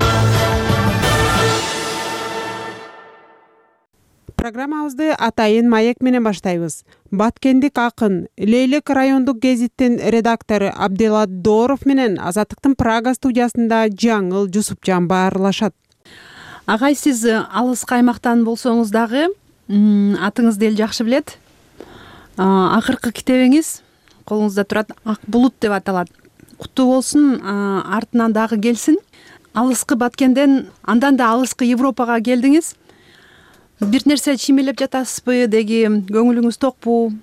Программабызды атайын маек менен баштайбыз. Баткендик акын, Лейлек райондук гезиттин редактору Абделат Дооров менен Азаттыктын Прага студиясында Жаңыл Жусупжан баарлашат. Агай, сиз алыс каймактан болсоңуз дагы атыңызды эл жакшы билет. Акыркы китебиңиз колуңузда турат, Ак булут деп аталат. Куттуу болсун, артынан дагы келсин. Алыскы Баткенден андан да алыскы Европага келдиңиз. Бир нерсе чимелеп жатасызбы, деги көңүлүңүз токпу?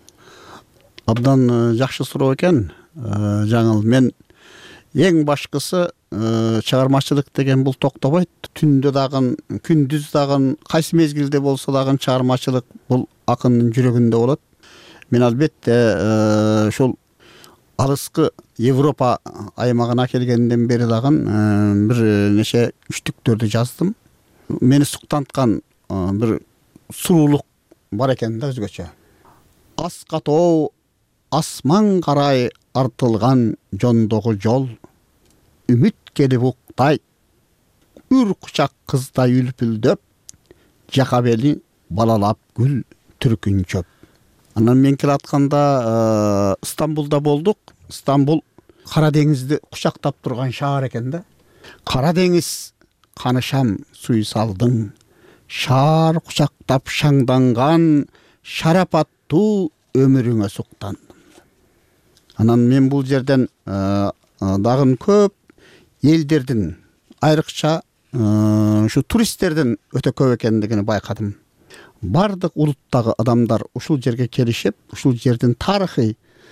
Абдан жакшы суроо экен. Жаңыл, мен эң башкысы чыгармачылык деген бул токтобойт. Түндө дагы, күндүз дагы, кайсы мезгилде болсо дагы чыгармачылык бул акындын жүрөгүндө болот. Мен албетте ушул алыскы Европа аймагына келгенден бери дагы бир нече үчтүктөрдү жаздым. Мени суктанткан бир суруулук бар экен да өзгөчө. Ас катоо, асман карай артылган жондогу жол, үмүт келип уктай, үр кучак кыздай үлпүлдөп, жака бели балалап гүл түркүнчөп. Анан мен келатканда Стамбулда болдук. Стамбул Кара деңизди кучактап турган шаар экен да. Кара деңиз канышам суйсалдың, шаар кучактап шаңданган, шарапаттуу өмүрүңө суктандым. Анан мен бул жерден дагы көп элдердин, айрыкча ушу туристтердин өтө көп экендигин байкадым. Бардык улуттагы адамдар ушул жерге келишип, ушул жердин тарыхый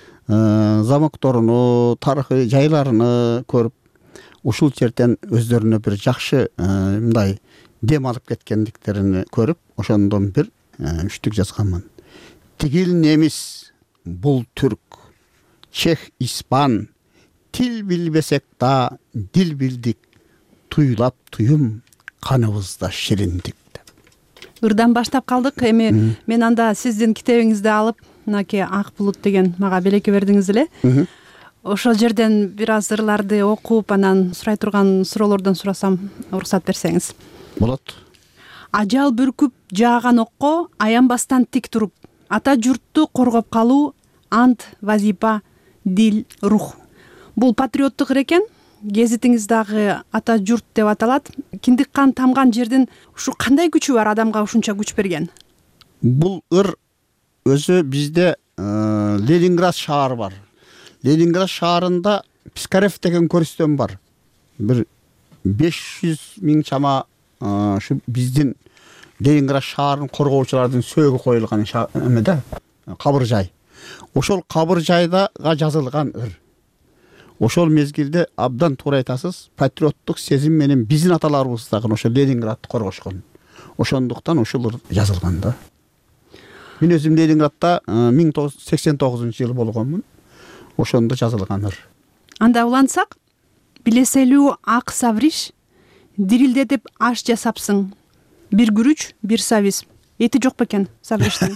замокторуну, тарыхый жайларыны көрүп, ушул жерден өздөрүнө бир жакшы мындай дем алып кеткендиктерин көрүп, ошондон бир үчтүк жазганмын. Тигил немис, бул түрк, чех, испан, тил билбесек да дил билдик, туйлап туюм каныбызда шириндик. Ырдан баштап калдык. Эми мен анда сиздин китебиңизди алып, мынакей Ак булут деген мага белекке бердиңиз эле. Ошол жерден бир аз ырларды окуп, анан сурай турган суроолордон сурасам, уруксат берсеңиз. Болот. Ажал бүркүп жааган окко аянбастан тик туруп, ата журтту коргоп калуу ант, вазипа, дил, рух. Бул патриоттук экен. Гезитиңиз дагы ата журт деп аталат. Киндик кан тамган жердин ушу кандай күчү бар адамга ушунча күч берген? Бул ыр өзү бизде Ленинград шаары бар. Ленинград шаарында Пискарев деген көрүстөн бар. Бир 500 миң чама ушу биздин Ленинград шаарын коргоочулардын сөөгү коюлган эмеде кабыр жай. Ошол кабыр жайдага жазылган ыр. Ошол мезгилде абдан туура айтасыз, патриоттук сезим менен биздин аталарыбыз дагы ошо Ленинградты коргошкон. Ошондуктан ушул жазылган да. Мен өзүм Ленинградта 1989-жылы болгонмун. Ошондо жазылган ыр. Анда улантсак, билеселүү ак савриш, дирилдетип аш жасапсың. Бир күрүч, бир сабиз. Эти жок бекен савриштин.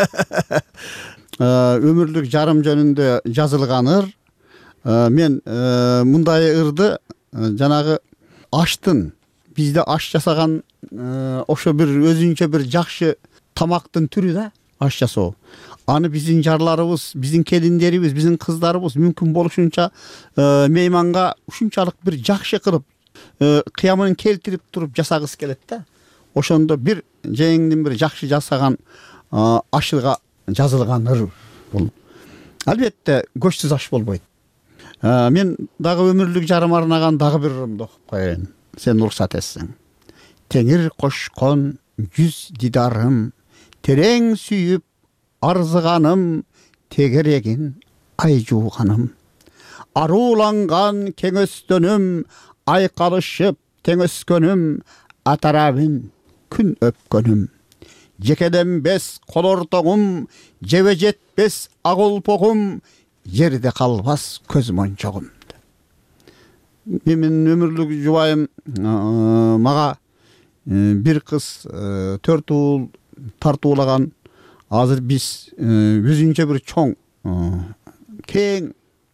Өмүрлүк жарым жөнүндө жазылган ыр. Мен мындай ырды жанагы аштын, бизде аш жасаган ошо бир өзүнчө бир жакшы тамактын түрү да, аш жасоо. Аны биздин жарларыбыз, биздин келиндерибиз, биздин кыздарыбыз мүмкүн болушунча мейманга ушунчалык бир жакшы кылып, кыямын келтирип туруп жасагысы келет да. Ошондо бир жеңдин бир жакшы жасаган ашыга жазылган ыр бул. Албетте көчсүз аш болбойт. Мен дагы өмүрлүк жарым арнаган дагы бир ырымды окуп коеюн, сен уруксат этсең. Теңир кошкон жүз дидарым, терең сүйүп арзыганым, тегерегин ай жууганым. Аруланган кең өстөнүм, айкалышып тең өскөнүм, атарабым күн өпкөнүм. Жекеленбес кол ортоңум, жебе жетпес ак олпогум, жерде калбас көз мончогум. Менин өмүрлүк жубайым мага бир кыз 4 уул тартуулаган. Азыр биз өзүнчө бир чоң кең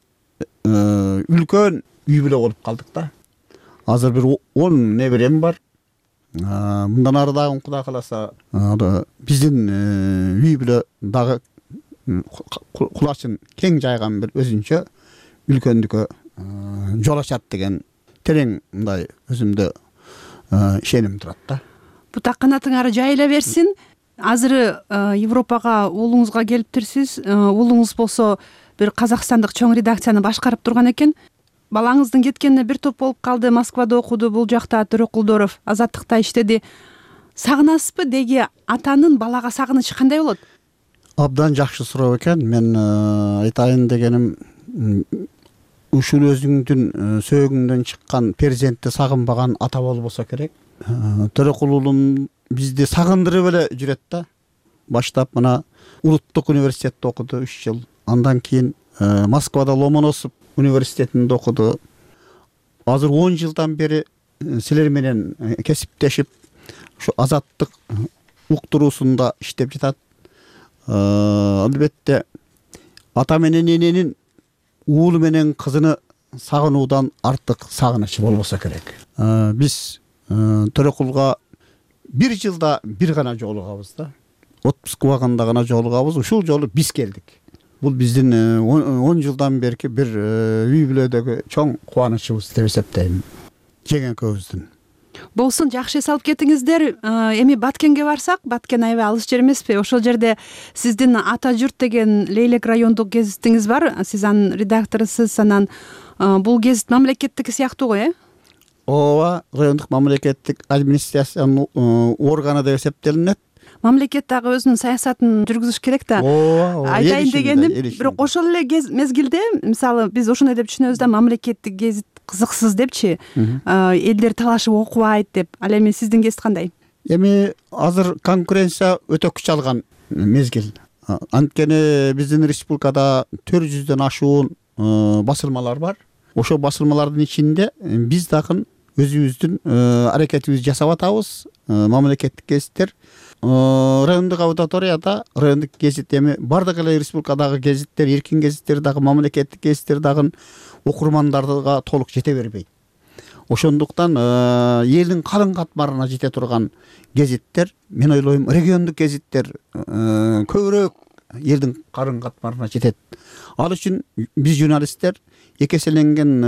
үлкөн үй бүлө болуп калдык да. Азыр бир 10 неберем бар. Мындан ары дагы Кудай кааласа биздин үй бүлө дагы кулачын кең жайган бир өзүнчө үлкөндүккө жол ачат деген терең мындай өзүмдө ишеним турат да. Бутак канатыңары жайыла берсин. Азыр Европага уулуңузга келиптирсиз. Уулуңуз болсо бир казакстандык чоң редакцияны башкарып турган экен. Балаңыздын кеткенине бир топ болуп калды. Москвада окуду, бул жакта Төрөкулдоров Азаттыкта иштеди. Сагынасызбы? Деги атанын балага сагынычы кандай болот? Абдан жакшы суроо экен. Мен айтайын дегеним, ушул өзүңдүн сөөгүңдөн чыккан перзентти сагынбаган ата болбосо керек. Төрөкул уулум бизди сагындырып эле жүрөт да. Баштап мына Улуттук университетте окуду 3 жыл. Андан кийин Москвада Ломоносов университетинде окуду. Азыр 10 жылдан бери силер менен кесиптешип, ушу Азаттык уктуруусунда иштеп жатат. Албетте ата менен эненин уулу менен кызыны сагынуудан артык сагынычы болбосо керек. Биз Төрөкулга 1 жылда бир гана жолугабыз да. Отпуск убагында гана жолугабыз. Ушул жолу биз келдик. Бул биздин 10 жылдан берки бир үй бүлөдөгү чоң кубанычыбыз деп эсептейм. Жеңекөбүздүн. Болсун, жакшы эс алып кетиңиздер. Эми Баткенге барсак, Баткен аябай алыс жер эмеспи? Ошол жерде сиздин Ата журт деген Лейлек райондук гезитиңиз бар. Сиз анын редакторусуз. Анан бул гезит мамлекеттики сыяктуу го, Ооба, райондук мамлекеттик администрациянын органы деп эсептелинет. Мамлекет дагы өзүнүн саясатын жүргүзүш керек да. Айтайын дегеним, бирок ошол эле мезгилде, мисалы, биз ошондой деп түшүнөбүз да, мамлекеттик гезит кызыксыз депчи, элдер талашып окубайт деп. Ал эми сиздин гезит кандай? Эми азыр конкуренция өтө күч алган мезгил. Анткени биздин республикада 400дөн ашуун басылмалар бар. Ошол басылмалардын ичинде биз дагы өзүбүздүн аракетибизди жасап атабыз. Мамлекеттик гезиттер райондук аудиторияда, райондук гезит эми бардык эле республикадагы гезиттер, эркин гезиттер дагы, мамлекеттик гезиттер дагы окурмандарга толук жете бербейт. Ошондуктан элдин калың катмарына жете турган гезиттер, мен ойлойм, региондук гезиттер көбүрөөк элдин калың катмарына жетет. Ал үчүн биз журналисттер экеселенген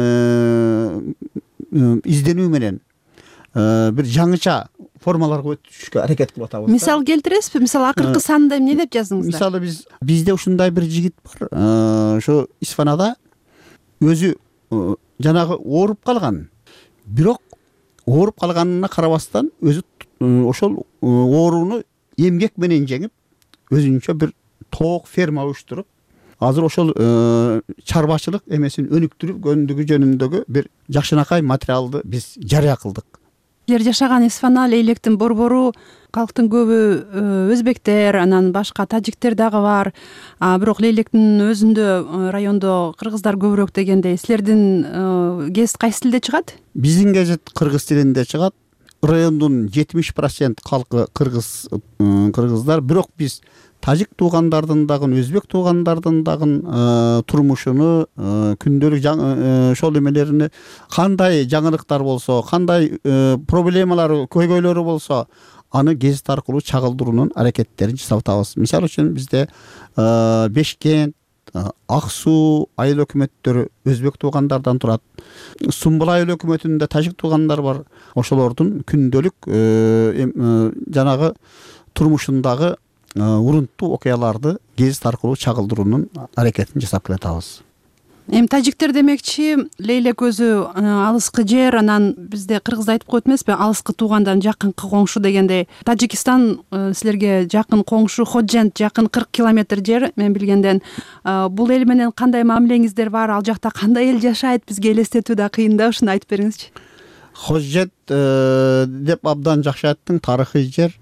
изденүү менен бир жаңыча формаларга өтүшкө аракет кылып атабыз. Мисал келтиресизби? Мисалы акыркы санда эмне деп жаздыңыздар? Мисалы бизде ушундай бир жигит бар. Ошо Исфанада өзү жанагы ооруп калган. Бирок ооруп калганына карабастан өзү ошол ооруну эмгек менен жеңип, өзүнчө бир тоок ферма уюштуруп, азыр ошол чарбачылык эмесин өнүктүрүп көндүгү жөнүндөгү бир жакшынакай материалды биз жарыя кылдык. Силер жашаган Исфана, Лейлектин борбору, калктын көбү өзбектер, анан башка тажиктер дагы бар. Бирок Лейлектин өзүндө райондо кыргыздар көбүрөөк дегендей. Силердин гезит кайсы тилде чыгат? Биздин гезит кыргыз тилинде чыгат. Райондун 70% калкы кыргыздар, бирок биз тажик туугандардын дагы, өзбек туугандардын дагы турмушуну, күндөлүк ошол эмелерини, кандай жаңылыктар болсо, кандай проблемалары, көйгөйлөрү болсо, аны гезит аркылуу чагылдыруунун аракеттерин жасап атабыз. Мисалы үчүн бизде Бешкент, Ак Суу айыл өкмөттөрү өзбек туугандардан турат. Сумбул айыл өкмөтүндө тажик туугандар бар. Ошолордун күндөлүк жанагы турмушундагы урунттуу окуяларды гезит аркылуу чагылдыруунун аракетин жасап келатабыз. Эми тажиктер демекчи Лейлек өзү алыскы жер, анан бизде кыргызда айтып коет эмеспи, алыскы туугандан жакынкы коңшу дегендей. Тажикистан силерге жакын коңшу, Ходжент жакын 40 километр жер мен билгенден. Бул эл менен кандай мамилеңиздер бар, ал жакта кандай эл жашайт, бизге элестетүү да кыйын да, ушуну айтып бериңизчи. Ходжент деп абдан жакшы айттың, тарыхый жер.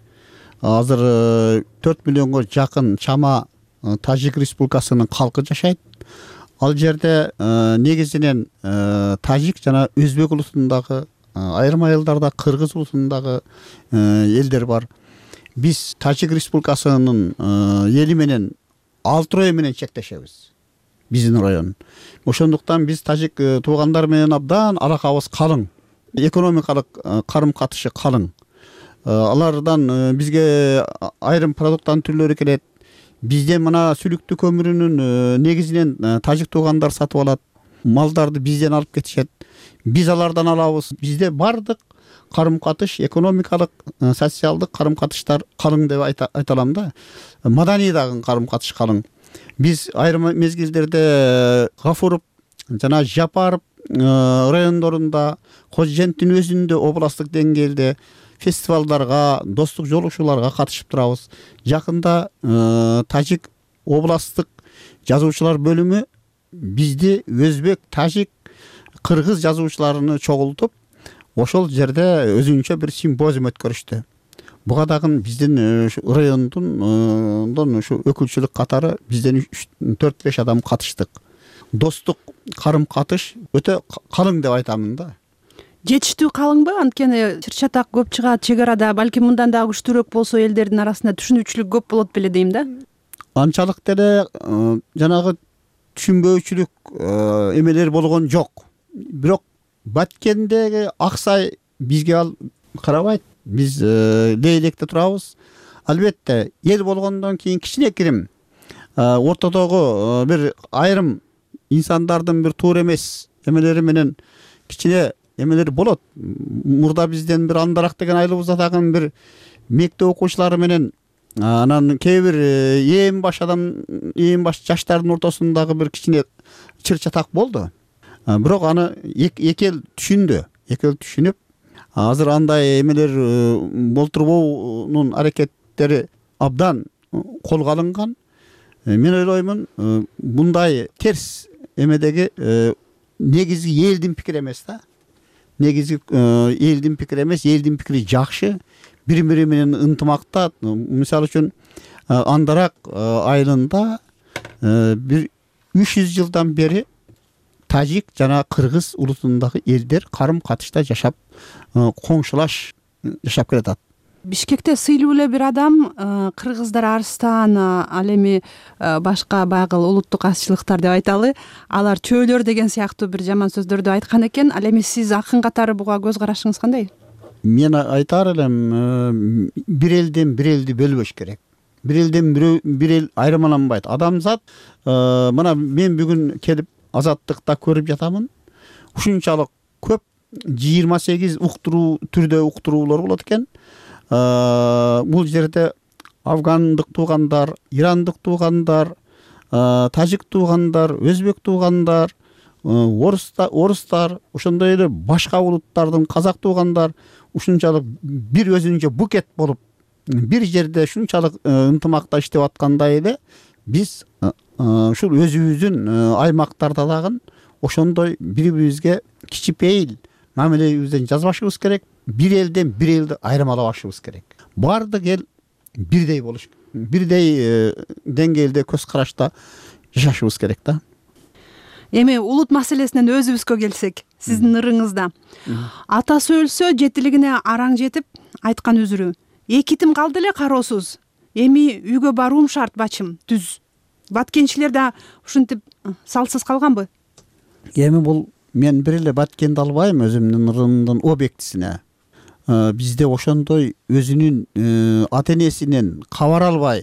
Азыр 4 миллионго жакын чама Тажик Республикасынын калкы жашайт. Ал жерде негизинен тажик жана өзбек улутундагы, айрым айылдарда кыргыз улутундагы элдер бар. Биз Тажик Республикасынын эли менен Алтырой менен чектешебиз. Биздин район. Ошондуктан биз тажик туугандар менен абдан алакабыз калың. Экономикалык карым-катышы калың. Алардан бизге айрым продукттан түрлөрү келет. Бизде мына сүлүктүү көмүрүнүн негизинен тажик туугандар сатып алат. Малдарды бизден алып кетишет. Биз алардан алабыз. Бизде бардык карым-катыш, экономикалык, социалдык карым-катыштар калың деп айта алам да. Маданий дагы карым-катыш калың. Биз айрым мезгилдерде Гафуров жана Жапаров райондорунда, Ходженттин өзүндө областтык деңгээлде фестивалдарга, достук жолугушууларга катышып турабыз. Жакында Тажик областтык жазуучулар бөлүмү бизди өзбек, тажик, кыргыз жазуучуларын чогултуп, ошол жерде өзүнчө бир симпозиум өткөрүштү. Буга дагы биздин райондон ушу өкүлчүлүк катары бизден 4-5 адам катыштык. Достук карым-катыш өтө калың деп айтамын да. Жетиштүү калыңбы? Анткени чыр-чатак көп чыгат чек арада, балким мындан дагы күчтүүрөөк болсо элдердин арасында түшүнүүчүлүк көп болот беле дейм да. Анчалык деле жанагы түшүнбөөчүлүк эмелер болгон жок. Бирок Баткендеги Аксай бизге ал карабайт. Биз Лейлекте турабыз. Албетте эл болгондон кийин кичинекирим ортодогу бир айрым инсандардын бир туура эмес эмелери менен кичине эмелер болот. Мурда бизден бир Андарак деген айылыбызда дагы бир мектеп окуучулары менен анан кээ бир ээн баш жаштардын ортосундагы бир кичине чыр-чатак болду. Бирок аны эки эл түшүнүп, азыр андай эмелер болтурбоонун аракеттери абдан колго алынган. Мен ойлоймун, мындай терс эмедеги негизги элдин пикири эмес да. Негизги элдин пикири эмес, элдин пикири жакшы. Бири-бири менен ынтымакта. Мисалы үчүн Андарак айылында бир 300 жылдан бери тажик жана кыргыз улутундагы элдер карым-катышта жашап, коңшулаш жашап келатат. Бишкекте сыйлуу эле бир адам, кыргыздар Арстан, ал эми башка байгыл улуттук азчылыктар деп айталы, алар чөөлөр деген сыяктуу бир жаман сөздөрдү айткан экен. Ал эми сиз акын катары буга көз карашыңыз кандай? Мен айтар элем, бир элден бир элди бөлбөш керек. Бир элден бир эл айырмаланбайт. Адамзат, мына мен бүгүн келип Азаттыкта көрүп жатамын. Ушунчалык көп 28 түрдө уктуруулар болот экен. Бул жерде афгандык туугандар, ирандык туугандар, тажик туугандар, өзбек туугандар, орустар, ошондой эле башка улуттардын казак туугандар ушунчалык бир өзүнчө букет болуп, бир жерде ушунчалык ынтымакта иштеп аткандай эле биз ушул өзүбүздүн аймактарда дагы ошондой бири-бирибизге кичипейил мамилебизден жазбашыбыз керек. Бир элден бир элди айырмалабашыбыз керек. Бардык эл бирдей болуш, бирдей деңгээлде көз карашта жашашыбыз керек да. Эми улут маселесинен өзүбүзгө келсек, сиздин ырыңызда атасы өлсө, жетилигине араң жетип айткан үзүрү. Экитим калды эле кароосуз. Эми үйгө баруум шарт бачым, түз. Баткенчилер да ушинтип салсыз калганбы? Эми бул мен бир эле Баткенди албайм өзүмдүн ырымдын объектисине. Бизде ошондой өзүнүн ата-энесинен кабар албай,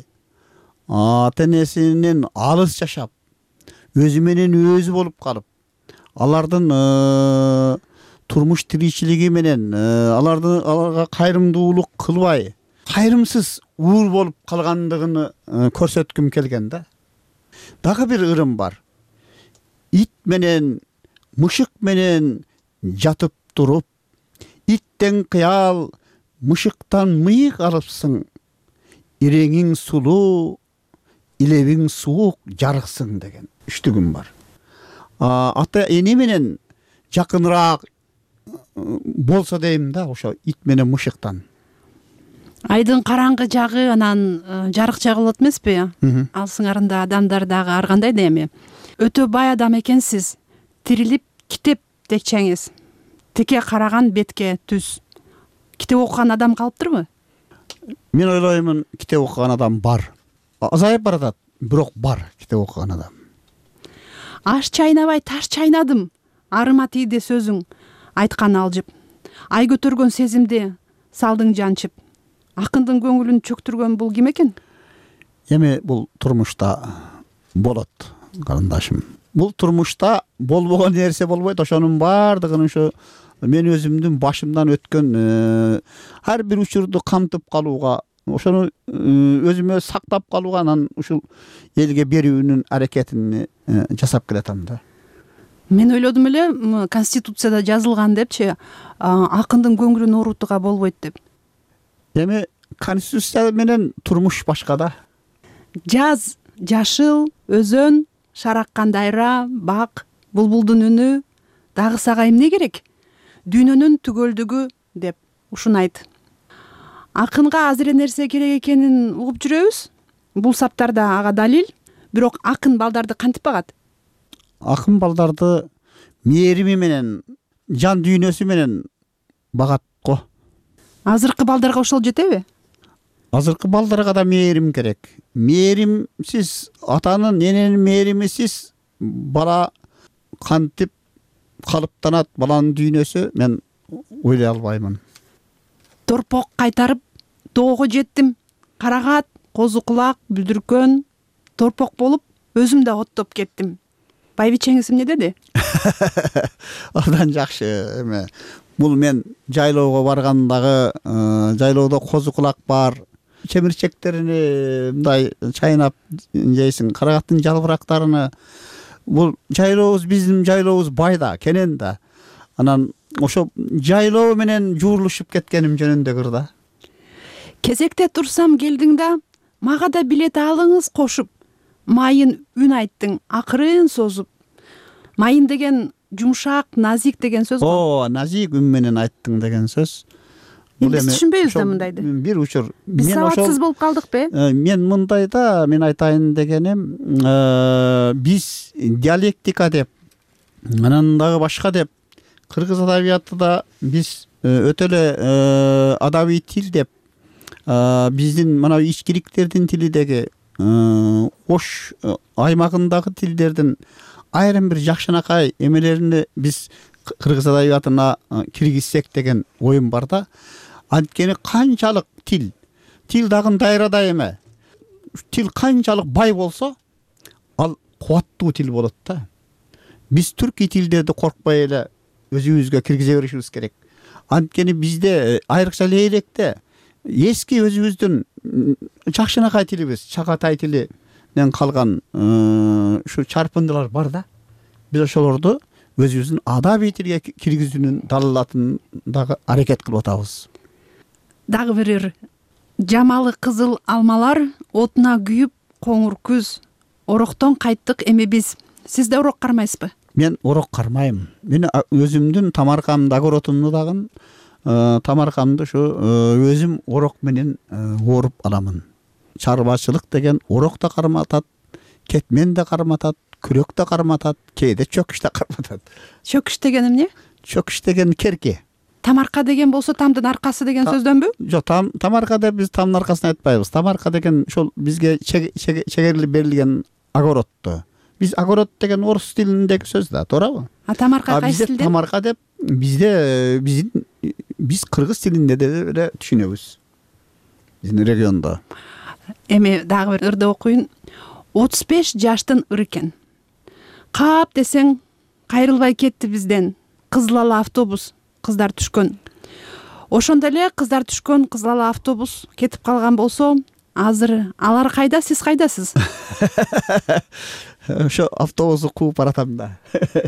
ата-энесинен алыс жашап, өзү менен өзү болуп калып, алардын турмуш тиричилиги менен аларга кайрымдуулук кылбай, кайрымсыз уур болуп калгандыгын көрсөткүм келген да. Дагы бир ырым бар. Ит менен мышык менен жатып туруп, иттен кыял, мышыктан мыйык алыпсың. Иреңиң сулуу, илебиң суук, жарыксың деген үштүгүм бар. Ата эне менен жакыныраак болсо дейм да, ошо ит менен мышыктан. Айдын караңгы жагы анан жарык жагы болот эмеспи? Ал сыңарында адамдар дагы ар кандай да эми. Өтө бай адам экенсиз. Тирилип китеп текчеңиз. Теке караган бетке түз. Китеп окуган адам калыптырбы? Мен ойлоймун, китеп окуган адам бар. Азайып баратат, бирок бар китеп окуган адам. Аш чайнабай таш чайнадым. Арыма тийди сөзүң, айткан алжып. Ай көтөргөн сезимди салдың жанчып. Акындын көңүлүн чөктүргөн бул ким экен? Эми бул турмушта болот, карындашым. Бул турмушта болбогон нерсе болбойт. Ошонун баардыгын ушу мен өзүмдүн башымдан өткөн ар бир учурду камтып калууга, ошону өзүмө сактап калууга, анан ушул элге берүүнүн аракетин жасап келатам да. Мен ойлодум эле, Конституцияда жазылган депчи, акындын көңүлүн оорутууга болбойт деп. Эми Конституция менен турмуш башка да. Жаз, жашыл, өзөн, шараккан дайра, бак, булбулдун үнү, дагы сага эмне керек? Дүйнөнүн түгөлдүгү деп ушуну айт. Акынга азыр нерсе керек экенин угуп жүрөбүз. Бул саптарда ага далил. Бирок акын балдарды кантип багат? Акын балдарды мээрими менен, жан дүйнөсү менен багат го. Азыркы балдарга ошол жетеби? Азыркы балдарга да мээрим керек. Мээримсиз, атанын, эненин мээримисиз бала кантип калыптанат, баланын дүйнөсү, мен ойлой албаймын. Торпок кайтарып, тоого жеттим. Карагат, козу кулак, бүдүркөн, торпок болуп, өзүм да оттоп кеттим. Байбичеңиз эмне деди? Одан жакшы эме. Бул мен жайлоого баргандагы, жайлоодо козу кулак бар. Чемирчектерини мындай чайнап жейсиң, карагаттын жалбырактарыны. Бул жайлообуз, биздин жайлообуз бай да, кенен да. Анан ошо жайлоо менен жуурулушуп кеткеним жөнүндө да. Кезекте турсам келдиң да, мага да билет алыңыз кошуп. Майын үн айттың, акырын созуп. Майын деген жумшак, назик деген сөз го. Назик үн менен айттың деген сөз. Биз түшүнбөйбүз да мындайды. Бир учур. Биз сабатсыз болуп калдыкпы? Мен мындай да, мен айтайын дегеним, биз диалектика деп, анан дагы башка деп, кыргыз адабиятында биз өтө эле адабий тил деп, биздин мына ичкиликтердин тилидеги, ош аймагындагы тилдердин айрым бир жакшынакай эмелерине биз кыргыз адабиятына киргизсек деген оюм бар да. Анткени канчалык тил дагы дайрада эме. Тил канчалык бай болсо, ал кубаттуу тил болот да. Биз түркий тилдерди коркпой эле өзүбүзгө киргизе беришибиз керек. Анткени бизде айрыкча лейректе эски өзүбүздүн жакшынакай тилибиз, чагатай тилинен калган ушу чарпындылар бар да. Биз ошолорду өзүбүздүн адабий тилге киргизүүнүн далилатын дагы аракет кылып атабыз. Дагы бир жамалы кызыл алмалар отуна күйүп, коңур күз. Ороктон кайттык эми биз. Сиз да орок кармайсызбы? Мен орок кармайм. Мен өзүмдүн тамаркамды, огородумду дагы тамаркамды ушу өзүм орок менен ооруп аламын. Чарбачылык деген орок да карматат, кетмен да карматат, күрөк да карматат, кээде чөкүш да карматат. Чөкүш деген эмне? Чөкүш деген керке. Тамарка деген болсо тамдын аркасы деген сөздөнбү? Жок, тамарка деп биз тамдын аркасын айтпайбыз. Тамарка деген ошол бизге чегерилип берилген огородду. Биз огород деген орус тилиндеги сөз да, тоорабы? Тамарка кайсы тилде? Тамарка деп биз кыргыз тилинде деле түшүнөбүз. Биздин региондо. Эми дагы бир ырды окуйун. 35 жаштын ыр экен. Кап десең кайрылбай кетти бизден. Кызыл ала автобус, кыздар түшкөн. ошондой эле кыздар түшкөн кызыл ала автобус кетип калган болсо, азыр алар кайда, сиз кайдасыз? Ошо автобусту кууп баратам да.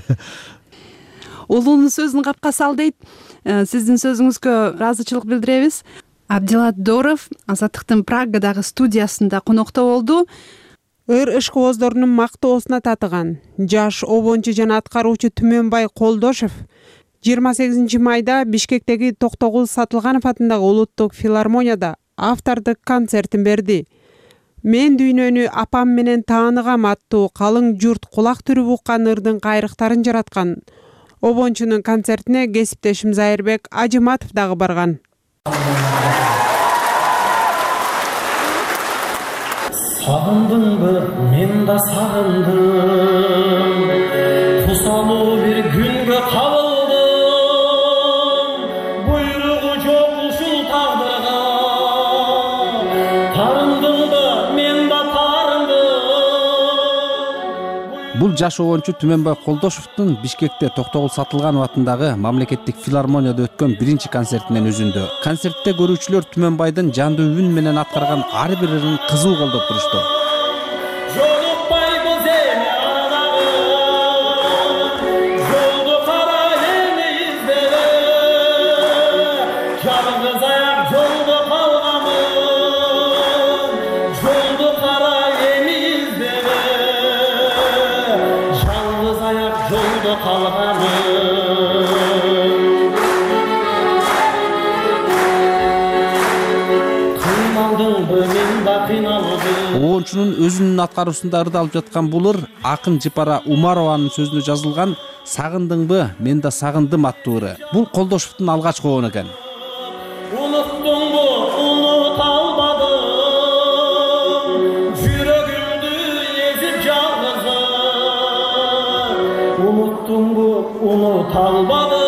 Улуунун сөзүн капка сал дейт. Сиздин сөзүңүзгө ыраазычылык билдиребиз. Абделат Доров Азаттыктын Прагадагы студиясында конокто болду. Ыр ишкыбоздорунун мактоосуна татыган жаш обончу жана аткаруучу Түмөнбай Колдошов 28 майда Бишкектеги Токтогул Сатылганов атындагы улуттук филармонияда автордук концертин берди. Мен дүйнөнү апам менен тааныгам аттуу калың журт кулак түрүп уккан ырдын кайрыктарын жараткан обончунун концертине кесиптешим Зайырбек Ажыматов дагы барган. Сағындыңбы, мен да сағындым, кусалуу бир күнгө кабылдым, буйругу жок ушул тагдырга, тарындыңбы, мен да тарындым. Бул жаш обончу Түмөнбай Колдошовдун Бишкекте Токтогул Сатылганов атындагы мамлекеттик филармонияда өткөн биринчи концертинен үзүндү. Концертте көрүүчүлөр Түмөнбайдын жандуу үн менен аткарган ар бир ырын кызуу колдоп турушту. Обончунун өзүнүн аткаруусунда ырдалып жаткан бул ыр акын Жыпара Умарованын сөзүнө жазылган "Сагындыңбы, мен да сагындым" аттуу ыры. Бул Колдошовдун алгачкы обону экен. Уnuttungbu, unut almadım, жүрөгүмдү езип жалгызым. Unuttungbu, unut almadım.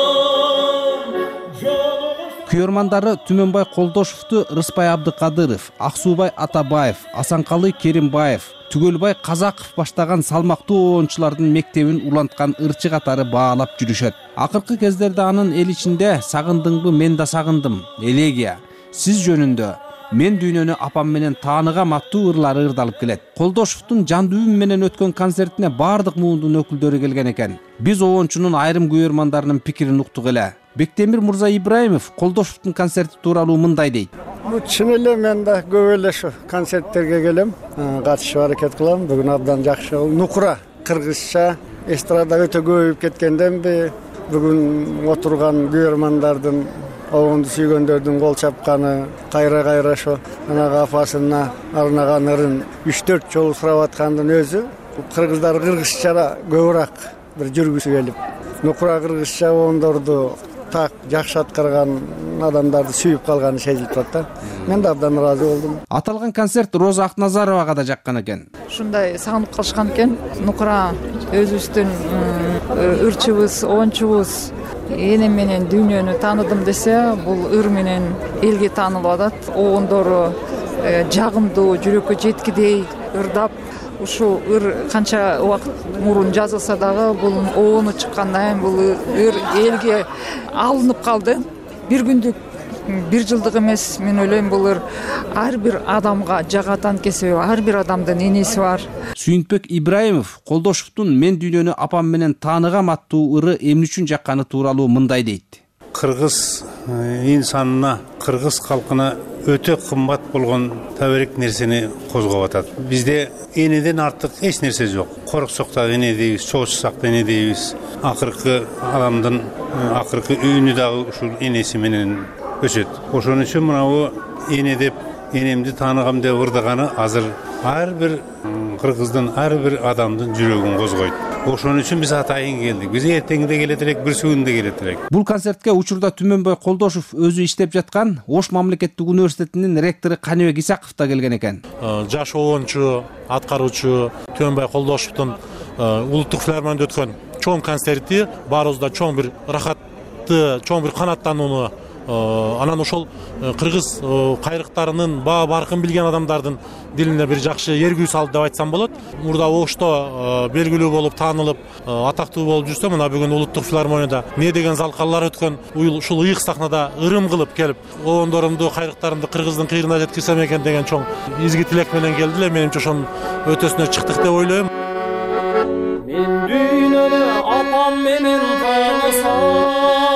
Күйөрмандары Түмөнбай Колдошовду Рыспай Абдыкадыров, Аксуубай Атабаев, Асанкалы Керимбаев, Түгөлбай Казаков баштаган салмактуу обончулардын мектебин уланткан ырчы катары баалап жүрүшөт. Акыркы кездерде анын эл ичинде "Сагындыңбы, мен да сагындым", "Элегия", "Сиз жөнүндө", "Мен дүйнөнү апам менен тааныгам" аттуу ырлары ырдалып келет. Колдошовдун жандуу үн менен өткөн концертине баардык муундун өкүлдөрү келген экен. Биз обончунун айрым күйөрмандарынын пикирин уктук эле. Бектемир Мурза Ибраимов Колдошовдун концерти тууралуу мындай дейт. Чын эле мен да көп эле ушу концерттерге келем, катышып аракет кылам. Бүгүн абдан жакшы болду. Нукура кыргызча эстрада өтө көбөйүп кеткенденби, бүгүн отурган күйөрмандардын обонду сүйгөндөрдүн кол чапканы, кайра ошо анага апасына арнаган ырын 3-4 жолу сурап аткандын өзү кыргыздар кыргызча көбүрөөк бир жүргүсү келип, нукура кыргызча обондорду так жакшы аткарган адамдарды сүйүп калганы сезилип турат да. Мен да абдан ыраазы болдум. Аталган концерт Роза Акназаровага да жаккан экен. Ушундай сагынып калышкан экен. Нукура өзүбүздүн ырчыбыз, обончубуз энем менен дүйнөнү тааныдым десе, бул ыр менен элге таанылып атат. Обондору жагымдуу, жүрөккө жеткидей ырдап, ушул ыр канча убакыт мурун жазылса дагы бул обону чыккандан кийин бул ыр элге алынып калды. Бир күндүк, бир жылдык эмес, мен ойлойм бул ыр ар бир адамга жагатан кесиби, ар бир адамдын энеси бар. Сүйүнтбек Ибраимов Колдошовдун "Мен дүйнөнү апам менен тааныгам" аттуу ыры эмне үчүн жакканы тууралуу мындай дейт. Кыргыз инсанына, кыргыз калкына өтө кымбат болгон таберек нерсени козгоп атат. Бизде энеден артык эч нерсе жок. Корксок да эне дейбиз, чоочсак да эне дейбиз. Акыркы адамдын акыркы үйүнү дагы ушул энеси менен өсөт. Ошон үчүн мына эне деп, энемди тааныгам деп ырдаганы азыр ар бир кыргыздын, ар бир адамдын жүрөгүн козгойт. Ошон үчүн биз атайын келдик. Биз эртеңде келет элек, бүрсүгүндө келет элек. Бул концертке учурда Түмөнбай Колдошов өзү иштеп жаткан Ош мамлекеттик университетинин ректору Каныбек Исаков да келген экен. Жаш обончу, аткаруучу Түмөнбай Колдошовдун улуттук филармонияда өткөн чоң концерти баарыбызда чоң бир рахатты, чоң бир канааттанууну анан ошол кыргыз кайрыктарынын баа баркын билген адамдардын дилине бир жакшы эргүү салды деп айтсам болот. Мурда обушто белгилүү болуп таанылып атактуу болуп жүрсө, мына бүгүн улуттук филармонияда не деген залкалар өткөн, ушул ыйык сахнада ырым кылып келип обондорумду, кайрыктарымды кыргыздын кыйрына жеткирсем экен деген чоң изги тилек менен келди эле. Менимче ошонун өтөсүнө чыктык деп ойлойм. Мен дүйнөнү апам менен таанысам,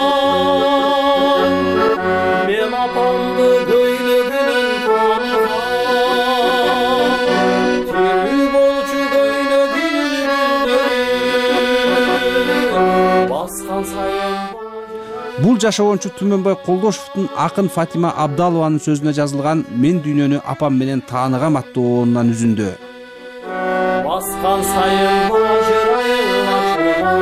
мен апамды көйлөгүнөн таныгам, тирүү болчу көйлөгүнүн гүлдөрү баскан сайын. Бул жашоончу Түмөнбай Колдошевдун акын Фатима Абдалованын сөзүнө жазылган "Мен дүйнөнү апам менен тааныгам" аттуу оонунан үзүндү. Баскан сайын бажырайын ачылган.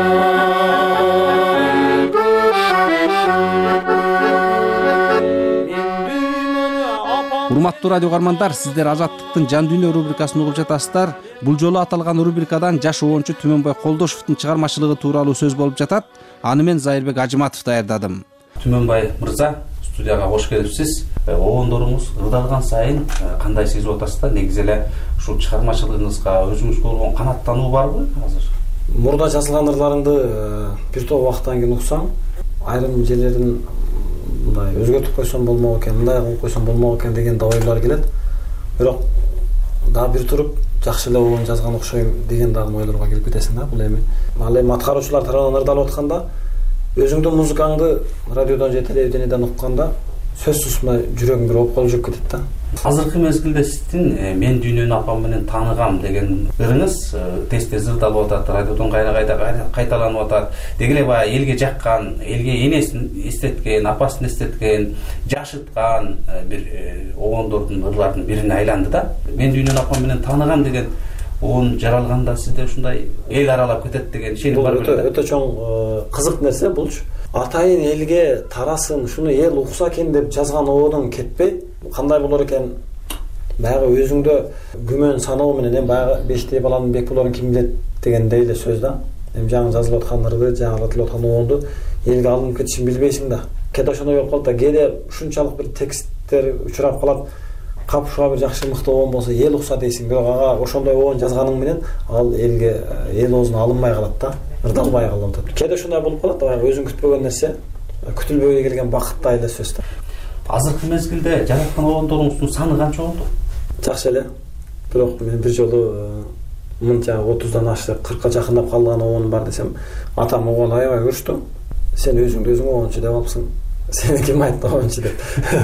Урматтуу радио угармандар, сиздер Азаттыктын Жан дүйнө рубрикасын угуп жатасыздар. Бул жолу аталган рубрикадан жаш оончу Түмөнбай Колдошевдун чыгармачылыгы тууралуу сөз болуп жатат. Аны мен Зайырбек Ажыматов даярдадым. Түмөнбай мырза, студияга кош келипсиз. Оондоруңуз ырдалган сайын кандай сезип атасыздар? Негизи эле ушул чыгармачылыгыңызга өзүңүзгө болгон канааттануу барбы азыр? Мурда жазылган ырларымды бир топ убакыттан кийин уксам, айрым жерлерин мындай өзгөртүп койсом болмок экен, мындай кылып койсом болмок экен деген да ойлор келет. Бирок дагы бир туруп жакшы эле оон жазган окшойм деген дагы ойлорго келип кетесиң да. Бул эми ал эми аткаруучулар тарабынан ырдалып атканда, өзүңдүн музыкаңды радиодон же телевидениеден укканда сөзсүз жүрөгүң бир опкол жүрүп кетет да. Азыркы мезгилде сиздин "Мен дүйнөнү апам менен тааныгам" деген ырыңыз тез-тез ырдалып атат, радиодон кайра кайталанып атат. Деги эле баягы элге жаккан, элге энесин эстеткен, апасын эстеткен, жашыткан бир оондордун ырларынын бирине айланды да. "Мен дүйнөнү апам менен тааныгам" деген оон жаралганда сизде ушундай эл аралап кетет деген ишеним бар беле? Өтө чоң кызык нерсе булчу. Атайын элге тарасын, ушуну эл укса экен деп жазган оодон кетпей, кандай болор экен? Баягы өзүңдө күмөн саноо менен эми баягы бештей баланын бек болорун ким билет дегендей эле сөз да. Эми жаңы жазылып аткан ырды, жаңы айтылып аткан оонду элге алынып кетишин билбейсиң да. Кээде ошондой болуп калат да. Кээде ушунчалык бир тексттер учурап калат. Капшуга бир жакшы мыкты оон болсо эл укса дейсиң, бирок ага ошондой оон жазганың менен ал элге эл оозуна алынбай калат да. Ырдалбай калып атат. Кээде ушундай болуп калат да, баягы өзүң күтпөгөн нерсе, күтүлбөй келген бакыттай эле сөз да. Азыркы мезгилде жараткан оондоруңуздун саны канча болду? Жакшы эле. Бирок мен бир жолу мынча 30дан ашты 40ка жакындап калган оон бар десем, атам оон аябай көрүштү. Сен өзүңдү өзүң оончу деп алыпсың. Сени ким айтты оончу деп.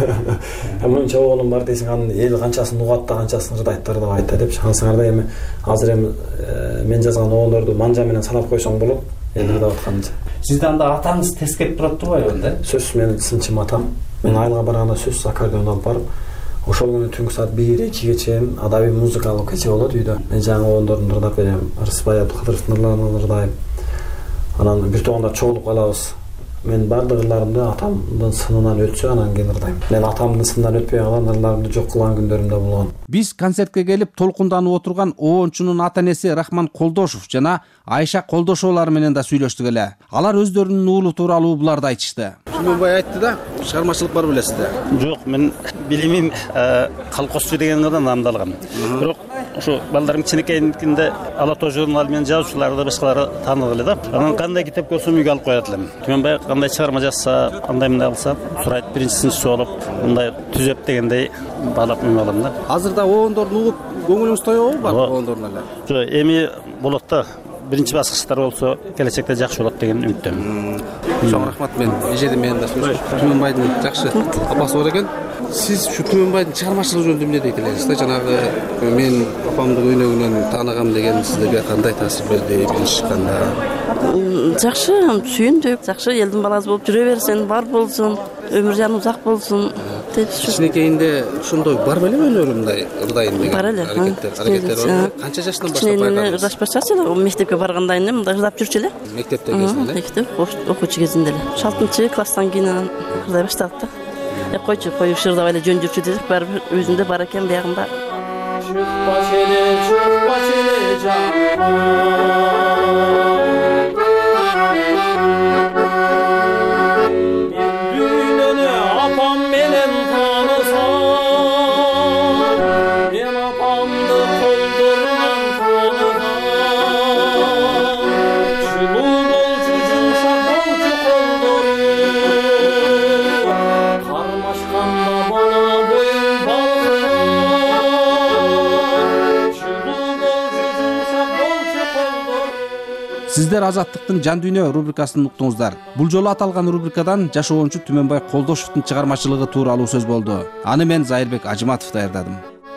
Мынча оонум бар дейсиң, анын эл канчасын угат да, канчасын ырдайттыр деп айтты деп. Шансыңар да эми азыр эми мен жазган оондорду манжа менен санап койсоң болот. Эл ырдап атканча. Сизде анда атаңыз тескеп турат турбайбы анда? Сөзсүз менин сынчым атам. Мен айылга барганда сөзсүз аккордеон алып барып, ошол күнү түнкү саат 1-2 чейин адабий музыкалык кече болот үйдө. Мен жаңы оондорду ырдап берем. Рысбай Абдыкадыровдун ырларын ырдайм. Анан бир тоогунда чогулуп калабыз. Мен бардык ырларымды атамдын сынынан өтсө анан кийин ырдайм. Мен атамдын сынынан өтпөй калган ырларымды жок кылган күндөрүм да болгон. Биз концертке келип толкунданып отурган оончунун ата-энеси Рахман Колдошев жана Айша Колдошовалар менен да сүйлөштүк эле. Алар өздөрүнүн уулу тууралуу буларды айтышты. Түмөнбай айтты да, чыгармачылык бар белесизде? Жок, мен билимим колхозчу деген ырдан намдалган. Бирок ошо балдарым кичинекейинде ала тоо журнал менен жазуучуларды башкалары таанылган эле да. Анан кандай китеп көрсөм үйгө алып коет элем. Түмөнбай кандай чыгарма жазса, кандай мындай кылса, сурайт биринчисинчи болуп, мындай түзөп дегендей баалап мен алам да. Азырда оондорду угуп көңүлүңүз тоёбу бар оондордун эле? Жок, эми болот да. Биринчи баскычтар болсо келечекте жакшы болот деген үмүттөмүн. Чоң рахмат, мен эжедим менен да сөз. Түмөнбайдын жакшы апасы бар экен. Сиз ушу Түмөнбайдын чыгармачылыгы жөнүндө эмне дейт элеңиз да? Жанагы мен апамдын көйнөгүнөн тааныгам деген сизге кандай таасир берди биринчи чыкканда? Жакшы, сүйүндүк. Жакшы элдин баласы болуп жүрө берсин, бар болсун, өмүр жаны узак болсун деп. Кичинекейинде ошондой бар белеби өнөрү мындай ырдайын деген аракеттер бар? Канча жаштан баштап байкадыңыз? Ырдашпачасы эле, мектепке барганда эле мындай ырдап жүрчү эле. Мектепте кезинде эле? Мектеп окуучу кезинде эле. 6-чы класстан кийин анан ырдай баштадык да. Койчу, коюш ырдабай эле жөн жүрчү дедик, барыбир өзүндө бар экен биягында. Чыкпа челе жаным. Сиздер Азаттыктын Жан дүйнө рубрикасын уктуңуздар. Бул жолу аталган рубрикадан жашоончу Түмөнбай Колдошовдун чыгармачылыгы тууралуу сөз болду. Аны мен Зайырбек Ажыматов даярдадым.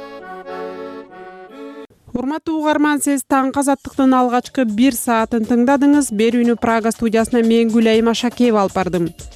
Урматтуу угарман, сиз таңкы Азаттыктын алгачкы 1 саатын тыңдадыңыз. Берүүнү Прага студиясына мен Гүлайым Ашакеева алып бардым.